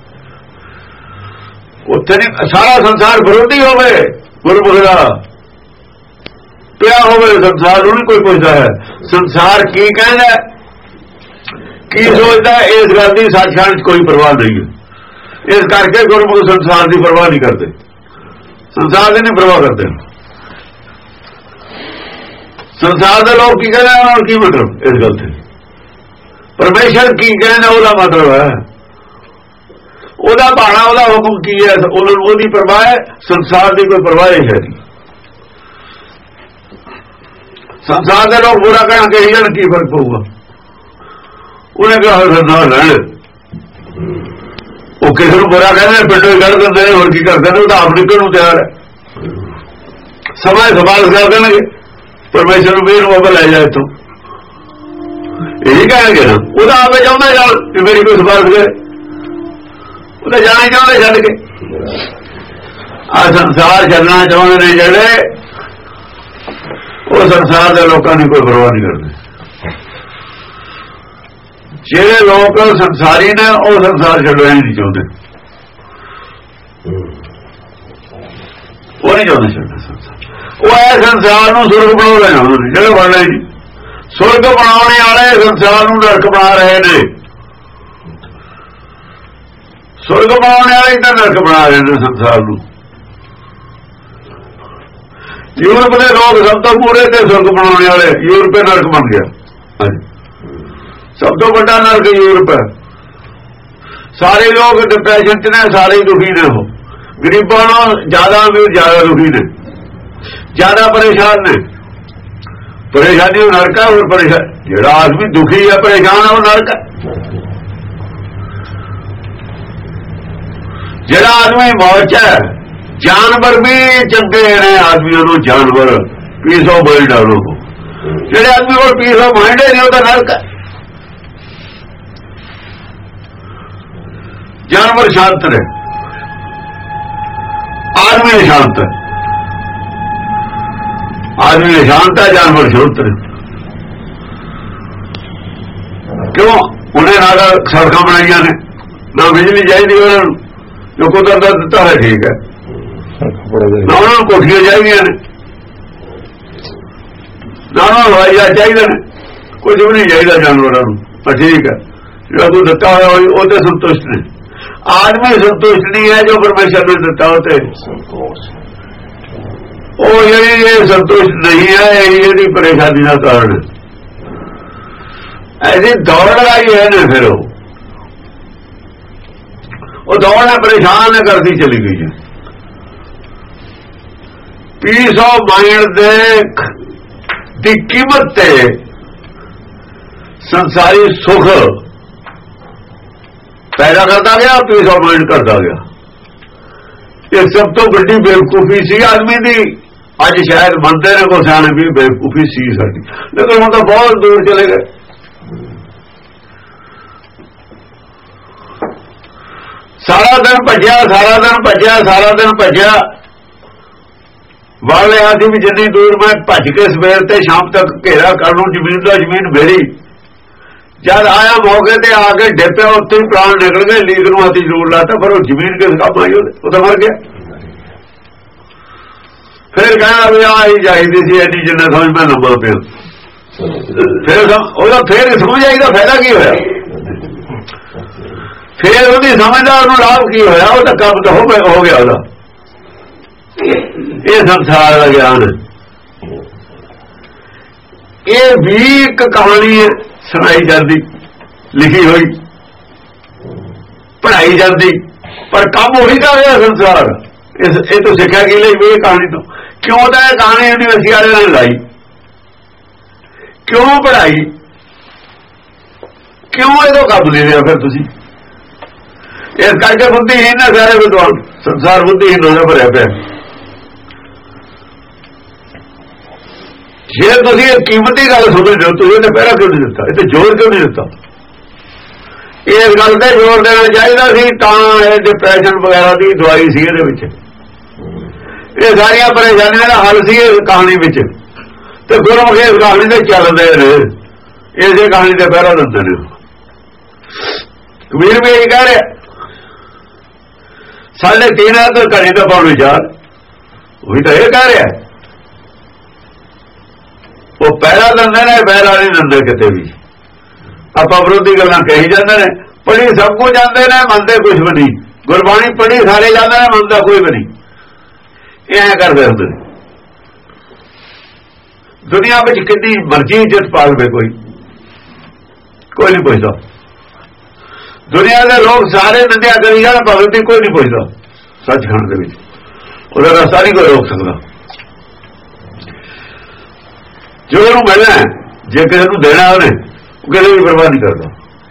Speaker 1: ਉੱਥੇ ਨਹੀਂ ਸਾਰਾ ਸੰਸਾਰ ਵਿਰੋਧੀ ਹੋਵੇ ਗੁਰਮੁਖ ਦਾ ਪਿਆ ਹੋਵੇ ਸੰਸਾਰ ਨੂੰ ਨਹੀਂ ਕੋਈ ਪੁੱਛਦਾ ਹੈ। ਸੰਸਾਰ ਕੀ ਕਹਿੰਦਾ ਕੀ ਸੋਚਦਾ ਇਸ ਗੱਲ ਦੀ ਸੱਚਖੰਡ ਕੋਈ ਪਰਵਾਹ ਨਹੀਂ ਹੈ। ਇਸ ਕਰਕੇ ਗੁਰਮੁਖ ਸੰਸਾਰ ਦੀ ਪਰਵਾਹ ਨਹੀਂ ਕਰਦੇ, ਸੰਸਾਰ ਦੀ ਨਹੀਂ ਪਰਵਾਹ ਕਰਦੇ। ਸੰਸਾਰ ਦੇ ਲੋਕ ਕੀ ਕਹਿੰਦੇ ਉਹਨਾਂ ਨੂੰ ਕੀ ਮਤਲਬ ਇਸ ਗੱਲ ਤੇ, ਪਰਮੇਸ਼ਰ ਕੀ ਕਹਿੰਦਾ ਉਹਦਾ ਮਤਲਬ ਹੈ, ਉਹਦਾ ਬਾਣਾ ਉਹਦਾ ਹੁਕਮ ਕੀ ਹੈ, ਉਹਨਾਂ ਨੂੰ ਉਹਦੀ ਪਰਵਾਹ ਹੈ। ਸੰਸਾਰ ਦੀ ਕੋਈ ਪਰਵਾਹ ਨਹੀਂ ਹੈ। ਸੰਸਾਰ ਦੇ ਲੋਕ ਬੁਰਾ ਕਹਿਣ ਕੇ ਇਹਨਾਂ ਕੀ ਫਰਕ ਪਊਗਾ, ਉਹਨੇ ਕਿਹਾ ਸੰਸਾਰ ਰਹਿਣ। ਉਹ ਕਿਸੇ ਨੂੰ ਬੁਰਾ ਕਹਿੰਦੇ ਪਿੰਡੋਂ ਹੀ ਕੱਢ ਦਿੰਦੇ ਨੇ, ਹੋਰ ਕੀ ਕਰਦੇ ਨੇ, ਉਹ ਤਾਂ ਆਪ ਨਿਕਲਣ ਨੂੰ ਤਿਆਰ ਹੈ। ਸਮਾਂ ਸਵਾਲ ਕਰ ਦੇਣਗੇ ਪਰਮੇਸ਼ਰ ਨੂੰ ਵੀ ਇਹਨੂੰ ਲੈ ਜਾ ਇੱਥੋਂ, ਇਹੀ ਕਹਿਣਗੇ ਨਾ। ਉਹਦਾ ਆਪੇ ਚਾਹੁੰਦਾ ਜਾਣ ਕਿ ਮੇਰੀ ਕੋਈ ਸਿਫਾਰਿਸ਼ ਕਰੇ, ਉਹ ਤਾਂ ਜਾਣਾ ਹੀ ਚਾਹੁੰਦੇ ਛੱਡ ਕੇ। ਆਹ ਸੰਸਾਰ ਛੱਡਣਾ ਚਾਹੁੰਦੇ ਨੇ ਜਿਹੜੇ, ਉਹ ਸੰਸਾਰ ਦੇ ਲੋਕਾਂ ਦੀ ਕੋਈ ਪਰਵਾਹ ਨਹੀਂ ਕਰਦੇ। ਜਿਹੜੇ ਲੋਕ ਸੰਸਾਰੀ ਨੇ ਉਹ ਸੰਸਾਰ ਛੱਡਣਾ ਹੀ ਨਹੀਂ ਚਾਹੁੰਦੇ, ਉਹ ਨਹੀਂ ਚਾਹੁੰਦੇ ਛੱਡਣਾ ਸੰਸਾਰ। ਉਹ ਇਹ ਸੰਸਾਰ ਨੂੰ ਸੁਰਗ ਬਣਾਉਣਾ ਚਾਹੁੰਦੇ ਨੇ ਜਿਹੜੇ ਬਣਨਾ ਹੀ ਨਹੀਂ। ਸੁਰਗ ਬਣਾਉਣੇ ਵਾਲੇ ਸੰਸਾਰ ਨੂੰ ਨਰਕ ਬਣਾ ਰਹੇ ਨੇ, ਸੁਰਗ ਬਣਾਉਣੇ ਵਾਲੇ ਤਾਂ ਨਰਕ ਬਣਾ ਰਹੇ ਨੇ ਸੰਸਾਰ ਨੂੰ। ਯੂਰਪ ਦੇ ਲੋਕ ਸਭ ਤੋਂ ਪੂਰੇ ਤੇ ਸੁਰਗ ਬਣਾਉਣੇ ਵਾਲੇ, ਯੂਰਪ ਨਰਕ ਬਣ ਗਿਆ। ਸਭ ਤੋਂ ਵੱਡਾ ਨਰਕ ਯੂਰਪ ਹੈ। ਸਾਰੇ ਲੋਕ ਡਿਪਰੈਸ਼ਨ ਚ ਨੇ, ਸਾਰੇ ਦੁਖੀ ਨੇ। ਉਹ ਗਰੀਬਾਂ ਨੂੰ ਜ਼ਿਆਦਾ ਅਮੀਰ ਜ਼ਿਆਦਾ ਦੁਖੀ ਨੇ, ਜ਼ਿਆਦਾ ਪਰੇਸ਼ਾਨ ਨੇ। ਪਰੇਸ਼ਾਨੀ ਉਹ ਨਰਕ ਹੈ। ਹੋਰ ਪਰੇਸ਼ਾਨ ਜਿਹੜਾ ਆਦਮੀ ਦੁਖੀ ਹੈ ਪਰੇਸ਼ਾਨ ਹੈ ਉਹ ਨਰਕ ਹੈ। ਜਿਹੜਾ ਆਦਮੀ ਮੌਜ ਹੈ, ਜਾਨਵਰ ਵੀ ਚੰਗੇ ਨੇ ਆਦਮੀਆਂ ਨੂੰ, ਜਾਨਵਰ ਪੀਸ ਆਫ ਮਾਈਂਡ ਆ ਲੋਕ। ਜਿਹੜੇ ਆਦਮੀ ਕੋਲ ਪੀਸ ਆਫ ਮਾਈਂਡ ਹੈ ਨਹੀਂ ਉਹ ਤਾਂ ਨਰਕ ਹੈ। ਜਾਨਵਰ ਸ਼ਾਂਤ ਨੇ, ਆਦਮੀ ਸ਼ਾਂਤ ਹੈ। ਆਦਮੀ ਸ਼ਾਂਤ ਹੈ, ਜਾਨਵਰ ਸ਼ਾਂਤ ਨੇ। ਕਿਉਂ? ਉਹਨੇ ਨਾ ਸੜਕਾਂ ਬਣਾਈਆਂ ਨੇ, ਨਾ ਬਿਜਲੀ ਚਾਹੀਦੀ ਉਹਨਾਂ ਨੂੰ, ਜੋ ਕੁਦਰਤ ਦਾ ਦਿੱਤਾ ਹੈ ਠੀਕ ਹੈ, ਨਾ ਉਹਨਾਂ ਨੂੰ ਕੋਠੀਆਂ ਚਾਹੀਦੀਆਂ ਨੇ, ਨਾ ਉਹਨਾਂ ਨੂੰ ਹਵਾਈ ਜਹਾਜ਼ ਚਾਹੀਦੇ ਨੇ, ਕੁਝ ਵੀ ਨਹੀਂ ਚਾਹੀਦਾ ਜਾਨਵਰਾਂ ਨੂੰ। ਪਰ ਠੀਕ ਹੈ, ਜਿਹੜਾ ਕੋਈ ਦਿੱਤਾ ਹੋਇਆ ਉਹ ਤੇ ਸੰਤੁਸ਼ਟ ਨੇ। ਆਦਮੀ ਸੰਤੁਸ਼ਟ ਨਹੀਂ ਹੈ ਜੋ ਪਰਮੇਸ਼ਰ ਨੇ ਦਿੱਤਾ ਉਹ ਤੇ। ਉਹ ਜਿਹੜੀ ਇਹ ਸੰਤੁਸ਼ਟ ਨਹੀਂ ਹੈ, ਇਹਦੀ ਪਰੇਸ਼ਾਨੀ ਦਾ ਕਾਰਨ ਐਸੀ ਦੌੜ ਲਗਾਈ ਹੈ ਨੇ। ਫਿਰ ਉਹ ਉਹ ਦੌੜ ਨੇ ਪਰੇਸ਼ਾਨ ਕਰਦੀ ਚਲੀ ਗਈ ਹੈ। ਪੀਸ ਆਫ ਮਾਈਂਡ ਦੇ ਦੀ ਕੀਮਤ ਤੇ ਸੰਸਾਰੀ ਸੁਖ ਪੈਦਾ ਕਰਦਾ ਗਿਆ, ਪੀਸ ਆਫ ਮਾਈਂਡ ਕਰਦਾ ਗਿਆ। ਇਹ ਸਭ ਤੋਂ ਵੱਡੀ ਬੇਵਕੂਫੀ ਸੀ ਆਦਮੀ ਦੀ। ਅੱਜ ਸ਼ਾਇਦ ਮੰਨਦੇ ਨੇ ਕੋ ਸਿਆਣੇ ਵੀ ਬੇਵਕੂਫੀ ਸੀ ਸਾਡੀ, ਲੇਕਿਨ ਹੁਣ ਤਾਂ ਬਹੁਤ ਦੂਰ ਚਲੇ ਗਏ। ਸਾਰਾ ਦਿਨ ਭੱਜਿਆ ਸਾਰਾ ਦਿਨ ਭੱਜਿਆ ਸਾਰਾ ਦਿਨ ਭੱਜਿਆ ਵੜ ਲਿਆ ਸੀ ਵੀ ਜਿੰਨੀ ਦੂਰ ਮੈਂ ਭੱਜ ਕੇ ਸਵੇਰ ਤੇ ਸ਼ਾਮ ਤੱਕ ਘੇਰਾ ਕਰ ਲੂੰ ਜ਼ਮੀਨ ਦਾ, ਜ਼ਮੀਨ ਮੇਰੀ। ਜਦ ਆਇਆ ਮੌਕੇ ਤੇ ਆ ਕੇ ਡਿੱਪਿਆ, ਉੱਥੇ ਹੀ ਪ੍ਰਾਣ ਨਿਕਲ ਗਏ। ਲੀਕ ਨੂੰ ਹੱਥੀ ਜ਼ਰੂਰ ਲਾਤਾ, ਪਰ ਉਹ ਜ਼ਮੀਨ ਕਿਸ ਕੰਮ ਆਈ? ਉਹ ਤਾਂ ਮਰ ਗਿਆ। ਫਿਰ ਕਹਿਣਾ ਵੀ ਆਹ ਹੀ ਚਾਹੀਦੀ ਸੀ ਐਡੀ ਜਿੰਨਾ ਸਮਝ ਮੈਂ ਲੰਬਾ ਪਿਆ। ਫਿਰ ਉਹਦਾ ਫਿਰ ਸਮਝ ਆਈ ਦਾ ਫਾਇਦਾ ਕੀ ਹੋਇਆ? ਫਿਰ ਉਹਦੀ ਸਮਝਦਾਰ ਨੂੰ ਲਾਭ ਕੀ ਹੋਇਆ? ਉਹ ਤਾਂ ਕੰਮ ਤਾਂ ਹੋ ਗਿਆ ਉਹਦਾ। ਇਹ ਸੰਸਾਰ ਦਾ ਗਿਆਨ, ਇਹ ਵੀ ਇੱਕ ਕਹਾਣੀ ਹੈ ਸੁਣਾਈ ਜਾਂਦੀ, ਲਿਖੀ ਹੋਈ, ਪੜ੍ਹਾਈ ਜਾਂਦੀ, ਪਰ ਕੰਮ ਉਹੀ ਕਰ ਰਿਹਾ ਸੰਸਾਰ। ਇਸ ਇਹ ਤੋਂ ਸਿੱਖਿਆ ਕੀ ਲਈ ਵੀ ਇਹ ਕਹਾਣੀ ਤੋਂ? ਕਿਉਂ ਤਾਂ ਇਹ ਕਹਾਣੀ ਯੂਨੀਵਰਸਿਟੀ ਵਾਲਿਆਂ ਨੇ ਲਾਈ? ਕਿਉਂ ਪੜ੍ਹਾਈ? ਕਿਉਂ ਇਹਦੋਂ ਕੰਮ ਲੈ ਲਿਆ ਫਿਰ ਤੁਸੀਂ? ਇਸ ਕਰਕੇ ਬੁੱਧੀਹੀਨ ਹੈ ਸਾਰੇ ਵਿਦਵਾਨ। ਸੰਸਾਰ ਬੁੱਧੀਹੀਨ ਹੋਇਆ ਭਰਿਆ ਪਿਆ। ਜੇ ਤੁਸੀਂ ਇਹ ਕੀਮਤੀ ਗੱਲ ਸਮਝਦੇ ਹੋ ਤੁਸੀਂ ਇਹਨੇ ਪਹਿਰਾ ਕਿਉਂ ਨਹੀਂ ਦਿੱਤਾ, ਇਹ ਤੇ ਜ਼ੋਰ ਕਿਉਂ ਨਹੀਂ ਦਿੱਤਾ? ਇਸ ਗੱਲ ਤੇ ਜ਼ੋਰ ਦੇਣਾ ਚਾਹੀਦਾ ਸੀ ਤਾਂ ਇਹ ਡਿਪਰੈਸ਼ਨ ਵਗੈਰਾ ਦੀ ਦਵਾਈ ਸੀ ਇਹਦੇ ਵਿੱਚ। ਇਹ ਸਾਰੀਆਂ ਪਰੇਸ਼ਾਨੀਆਂ ਦਾ ਹੱਲ ਸੀ ਇਸ ਕਹਾਣੀ ਵਿੱਚ, ਤੇ ਗੁਰਮੁਖ ਇਸ ਕਹਾਣੀ ਤੇ ਚੱਲਦੇ ਨੇ, ਇਸੇ ਕਹਾਣੀ ਤੇ ਪਹਿਰਾ ਦਿੰਦੇ ਨੇ। ਕਬੀਰ ਵੀ ਇਹ ਕਹਿ ਰਿਹਾ ਸਾਡੇ ਤੀਨਾਂ ਤੋਂ ਘੜੀ ਦਾ ਪਾਉਣ ਵਿਚਾਰ, ਉਹੀ ਤਾਂ ਇਹ ਕਹਿ ਰਿਹਾ। ਉਹ ਪਹਿਰਾ ਦਿੰਦੇ ਨੇ, ਪਹਿਰਾ ਨਹੀਂ ਦਿੰਦੇ ਕਿਤੇ ਵੀ। ਆਪਾਂ ਵਿਰੋਧੀ ਗੱਲਾਂ ਕਹੀ ਜਾਂਦੇ ਨੇ, ਪੜ੍ਹੀ ਸਭ ਕੁਝ ਜਾਂਦੇ ਨੇ, ਮੰਨਦੇ ਕੁਝ ਵੀ ਨਹੀਂ। ਗੁਰਬਾਣੀ ਪੜ੍ਹੀ ਸਾਰੇ ਜਾਂਦੇ ਨੇ, ਮੰਨਦਾ ਕੋਈ ਵੀ ਨਹੀਂ। ਇਹ ਐਂ ਕਰਦੇ ਹੁੰਦੇ ਨੇ। ਦੁਨੀਆ ਵਿੱਚ ਕਿੰਨੀ ਮਰਜ਼ੀ ਇੱਜ਼ਤ ਪਾ ਲਵੇ ਕੋਈ ਕੋਈ ਨਹੀਂ ਪੁੱਛਦਾ। ਦੁਨੀਆ ਦੇ ਲੋਕ ਸਾਰੇ ਨਿੰਦਿਆ ਕਰੀ ਜਾਣ, ਭਗਤ ਦੀ ਕੋਈ ਨਹੀਂ ਪੁੱਛਦਾ। ਸੱਚਖੰਡ ਦੇ ਵਿੱਚ ਉਹਦਾ ਰਸਤਾ ਨਹੀਂ ਕੋਈ ਰੋਕ ਸਕਦਾ। ਜੋ ਉਹਨੂੰ ਮਿਲਣਾ, ਜੇ ਕਿਸੇ ਨੂੰ ਦੇਣਾ ਉਹਨੇ, ਉਹ ਕਿਸੇ ਦੀ ਪਰਵਾਹ ਨਹੀਂ ਕਰਦਾ।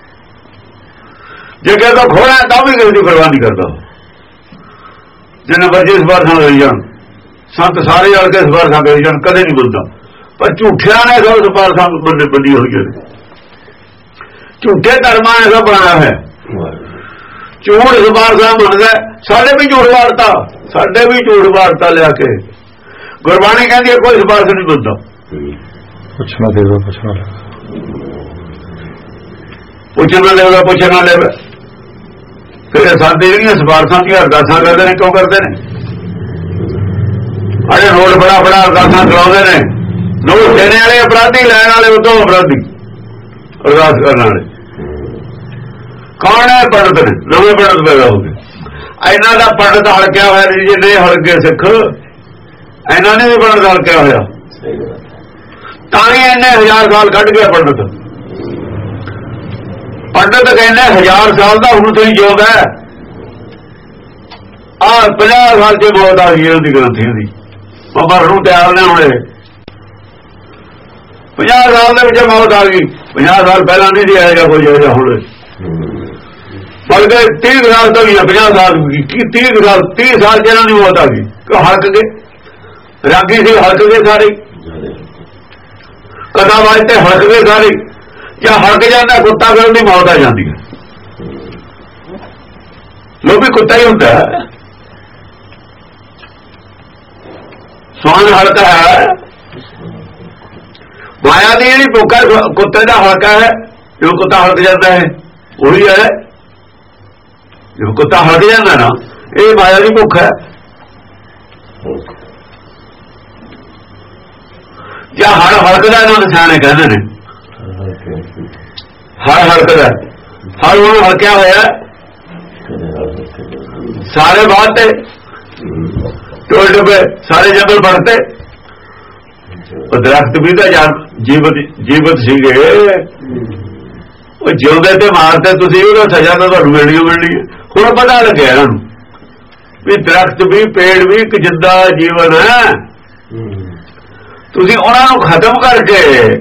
Speaker 1: ਜੇ ਕਿਸੇ ਤੋਂ ਖੋਣਾ ਤਾਂ ਵੀ ਕਿਸੇ ਦੀ ਪਰਵਾਹ ਨਹੀਂ ਕਰਦਾ। ਜਿੰਨੇ ਮਰਜ਼ੀ ਇਸ ਵਾਰ ਸਾਂ ਲਈ ਜਾਣ, ਸੰਤ ਸਾਰੇ ਰਲ ਕੇ ਇਸ ਵਾਰ ਸਾਂ ਲਈ ਜਾਣ, ਕਦੇ ਨਹੀਂ ਬੋਲਦਾ। ਪਰ ਝੂਠਿਆਂ ਨੇ ਸਭ ਸਿਫਾਰਸ਼ਾਂ ਬੰਦੇ ਬੰਦੀ ਹੋਈ ਨੇ, ਝੂਠੇ ਧਰਮਾਂ ਨੇ ਸਭ ਬਣਾਇਆ ਹੈ। ਝੂਠ ਸਿਫਾਰਸ਼ਾਂ ਮੰਨਦਾ, ਸਾਡੇ ਵੀ ਝੂਠ ਵਾਰਤਾ, ਸਾਡੇ ਵੀ ਝੂਠ ਵਾਰਤਾ ਲਿਆ ਕੇ। ਗੁਰਬਾਣੀ ਕਹਿੰਦੀ ਹੈ ਕੋਈ ਸਿਫਾਰਸ਼ ਨਹੀਂ ਮੰਨਦਾ।
Speaker 2: ਪੁੱਛਣਾ ਦੇਗਾ ਪੁੱਛਣਾ
Speaker 1: ਪੁੱਛਣਾ ਦੇਗਾ ਪੁੱਛਣਾ ਲੈਵੇ। ਫਿਰ ਸਾਡੇ ਜਿਹੜੀਆਂ ਸਿਫਾਰਸ਼ਾਂ ਦੀਆਂ ਅਰਦਾਸਾਂ ਕਰਦੇ ਨੇ, ਕਿਉਂ ਕਰਦੇ ਨੇ? ਅਰੇ ਨੋਟ ਫੜਾ ਫੜਾ ਅਰਦਾਸਾਂ ਕਰਾਉਂਦੇ ਨੇ। ਨੋਟ ਦੇਣੇ ਵਾਲੇ ਅਪਰਾਧੀ, ਲੈਣ ਵਾਲੇ ਉਦੋਂ ਅਪਰਾਧੀ। ਅਰਦਾਸ ਕਰਨ ਵਾਲੇ ਕੌਣ ਹੈ? ਪੰਡਤ ਨੇ, ਨਵੇਂ ਪੰਡਤ ਪੈਦਾ ਹੋ ਗਏ। ਇਹਨਾਂ ਦਾ ਪੰਡਤ ਹਲਕਿਆ ਹੋਇਆ ਨਹੀਂ, ਜੇ ਨਹੀਂ ਹਲਕੇ ਸਿੱਖ, ਇਹਨਾਂ ਨੇ ਵੀ ਪੰਡਤ ਹਲਕਿਆ ਹੋਇਆ। ਤਾਂ ਹੀ ਇੰਨੇ ਹਜ਼ਾਰ ਸਾਲ ਕੱਢ ਗਿਆ ਪੰਡਤ। ਪੰਡਤ ਕਹਿੰਦੇ ਹਜ਼ਾਰ ਸਾਲ ਦਾ ਹੁਣ ਤੋਂ ਹੀ ਜਿਉਂਦਾ ਹੈ। ਆਹ ਪੰਜਾਹ ਸਾਲ ਚ ਮੌਤ ਆ ਗਈ ਉਹਦੀ ਗ੍ਰੰਥੀਆਂ ਦੀ, ਮਰਨ ਨੂੰ ਤਿਆਰ ਨੇ ਹੋਣੇ। ਪੰਜਾਹ ਸਾਲ ਦੇ ਵਿੱਚ ਮੌਤ ਆ ਗਈ। ਪੰਜਾਹ ਸਾਲ ਪਹਿਲਾਂ ਨਹੀਂ ਸੀ ਆਏਗਾ ਕੋਈ ਇਹੋ ਜਿਹਾ ਹੁਣ, ਬਲਕਿ ਤੀਹ ਸਾਲ ਤੋਂ ਵੀ ਪੰਜਾਹ ਸਾਲ ਕੀ ਤੀਹ ਸਾਲ ਤੀਹ ਸਾਲ ਚ ਇਹਨਾਂ ਦੀ ਮੌਤ ਆ ਗਈ। ਹਲਕ ਗਏ, ਰਾਗੀ ਸੀ ਹਲਕ ਗਏ ਸਾਰੇ, ਕਥਾ ਵਾਸਤੇ ਹਲਕ ਗਏ ਸਾਰੇ। ਜਾਂ ਹਲਕ ਜਾਂਦਾ ਕੁੱਤਾ ਕਰਨ ਦੀ ਮੌਤ ਆ ਜਾਂਦੀ ਹੈ। ਲੋਭੀ ਕੁੱਤਾ ਹੀ ਹੁੰਦਾ ਹੈ। ਸਵਾਨ ਹਲਕਾ ਹੈ, ਮਾਇਆ ਦੀ ਜਿਹੜੀ ਭੁੱਖ ਹੈ ਕੁੱਤੇ ਦਾ ਹਲਕਾ ਹੈ। ਜੋ ਕੁੱਤਾ ਹਲਕ ਜਾਂਦਾ ਹੈ ਉਹੀ ਹੈ। ਜੋ ਕੁੱਤਾ ਹਲਕ ਜਾਂਦਾ ਨਾ, ਇਹ ਮਾਇਆ ਦੀ ਭੁੱਖ ਹੈ। ਜਾਂ ਹਰ ਹਲਕਦਾ ਇਹਨਾਂ ਦੇ ਸਿਆਣੇ ਕਹਿੰਦੇ ਨੇ, ਹਰ ਹਲਕਦਾ। ਹਰ ਹੁਣ ਹਲਕਿਆ ਹੋਇਆ ਸਾਰੇ ਬਾਤ ਤੇ ਟੋਲ ਡੱਬੇ, ਸਾਰੇ ਜੰਗਲ बढ़ते। ਦਰਖਤ ਵੀ ਤਾਂ ਜੀਵਤ ਜੀਵਤ ਸੀਗੇ, ਉਹ ਜਿਉਂਦੇ ਤੇ ਮਾਰਦੇ ਤੁਸੀਂ, ਉਹਦਾ ਸਜ਼ਾ ਤਾਂ ਤੁਹਾਨੂੰ ਮਿਲਣੀ ਮਿਲਣੀ ਹੈ। ਹੁਣ ਪਤਾ ਲੱਗਿਆ ਇਹਨਾਂ ਨੂੰ ਵੀ ਦਰਖਤ ਵੀ ਪੇੜ ਵੀ ਇੱਕ ਜਿੰਦਾ ਜੀਵਨ ਹੈ। ਤੁਸੀਂ ਉਹਨਾਂ ਨੂੰ ਖਤਮ ਕਰਕੇ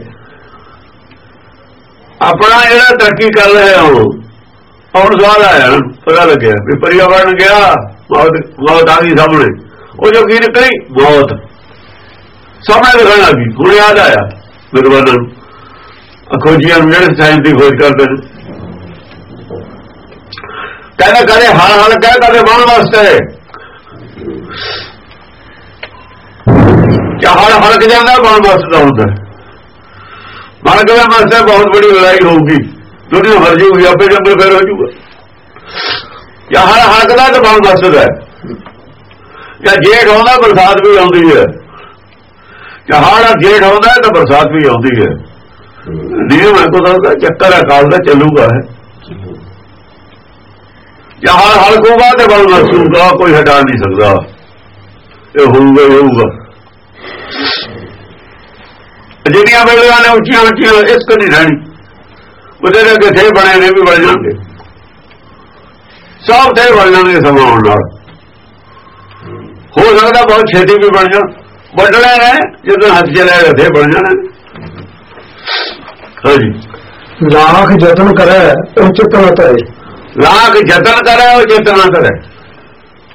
Speaker 1: ਆਪਣਾ ਜਿਹੜਾ ਤਰੱਕੀ ਕਰ ਰਹੇ ਹੋ। ਹੁਣ ਸਵਾਲ ਆਇਆ, ਪਤਾ ਲੱਗਿਆ ਵੀ ਪਰਿਆਵਰਨ ਗਿਆ, ਮੌਤ ਮੌਤ ਆ ਗਈ ਸਾਹਮਣੇ। ਉਹ ਜੋ ਕੀ ਨਿਕਲੀ ਮੌਤ ਸਾਹਮਣੇ ਦਿਖਣ ਲੱਗੀ। ਹੁਣ ਯਾਦ ਆਇਆ ਵਿਦਵਾਨਾਂ ਨੂੰ, ਖੋਜੀਆਂ ਨੂੰ, ਜਿਹੜੇ ਸਾਇੰਸ ਦੀ ਖੋਜ ਕਰਦੇ ਨੇ। ਕਹਿੰਦੇ ਕਦੇ ਹਲ ਹਲ ਕਹਿ, ਕਦੇ ਬਾਣ ਵਾਸਤੇ। ਕਿਆ ਹਲ ਹਲਕ ਜਾਂਦਾ, ਬਾਣ ਵਾਸਤੇ ਹੁੰਦਾ। ਹਲਕ ਦੇ ਵਾਸਤੇ ਬਹੁਤ ਬੜੀ ਲੜਾਈ ਹੋਊਗੀ, ਦੁਨੀਆ ਹਰ ਜੂਗੀ, ਆਪੇ ਜੰਗਲ ਫੇਰ ਹੋ ਜੂਗਾ। ਜਾਂ ਹਲ ਹਲਕਦਾ ਤਾਂ ਬਾਣ ਵਾਸਤੇ। ਜਾਂ ਜੇਠ ਆਉਂਦਾ ਬਰਸਾਤ ਵੀ ਆਉਂਦੀ ਹੈ। ਜਾਂ ਹਾੜਾ ਜੇਠ ਆਉਂਦਾ ਤਾਂ ਬਰਸਾਤ ਵੀ ਆਉਂਦੀ ਹੈ। ਨਿਯਮ ਹੈ ਕੁਦਰਤ ਦਾ, ਚੱਕਰ ਹੈ ਕਾਲ ਦਾ, ਚੱਲੂਗਾ ਹੈ। ਜਾਂ ਹਲ ਹਲਕੂਗਾ ਤੇ ਬਲ ਵਸੂਗਾ, ਕੋਈ ਹਟਾ ਨਹੀਂ ਸਕਦਾ। ਇਹ ਹੋਊਗਾ ਹੀ ਹੋਊਗਾ। ਜਿਹੜੀਆਂ ਵੇਲੀਆਂ ਨੇ ਉੱਚੀਆਂ ਉੱਚੀਆਂ, ਇਸ ਕਦੀ ਰਹਿਣੀ। ਉਹਦੇ ਦੇ ਅੱਗੇ ਥੇ ਬਣੇ ਨੇ ਵੀ ਬਣ ਜਾਣਗੇ, ਸਭ ਥੇ ਬਣ ਜਾਣਗੇ ਸਮਾਂ ਆਉਣ ਨਾਲ। ਹੋ ਸਕਦਾ ਬਹੁਤ ਛੇਤੀ ਵੀ ਬਣ ਜਾਣ। ਵੱਢਣੇ ਨੇ ਜਦੋਂ ਹੱਥ ਚਲੇ ਗਏ ਬਣ ਜਾਣੇ। ਹਾਂਜੀ,
Speaker 2: ਲਾਖ ਯਤਨ ਕਰੇ ਉਹ ਚਿੱਤ ਨਾ ਧਰੇ।
Speaker 1: ਲਾਖ ਯਤਨ ਕਰੇ ਉਹ ਚਿੱਤ ਨਾ ਧਰੇ।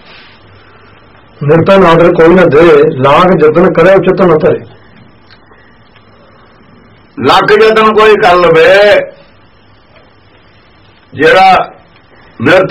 Speaker 2: ਨਿਰਤਨ ਆਦਰ ਕੋਈ ਨਾ ਦੇ, ਲਾਖ ਯਤਨ ਕਰੇ ਉਹ ਚਿੱਤ ਨਾ ਧਰੇ।
Speaker 1: ਲੱਖ ਜਤਨ ਕੋਈ ਕਰ ਲਵੇ ਜਿਹੜਾ ਨਿਰਤ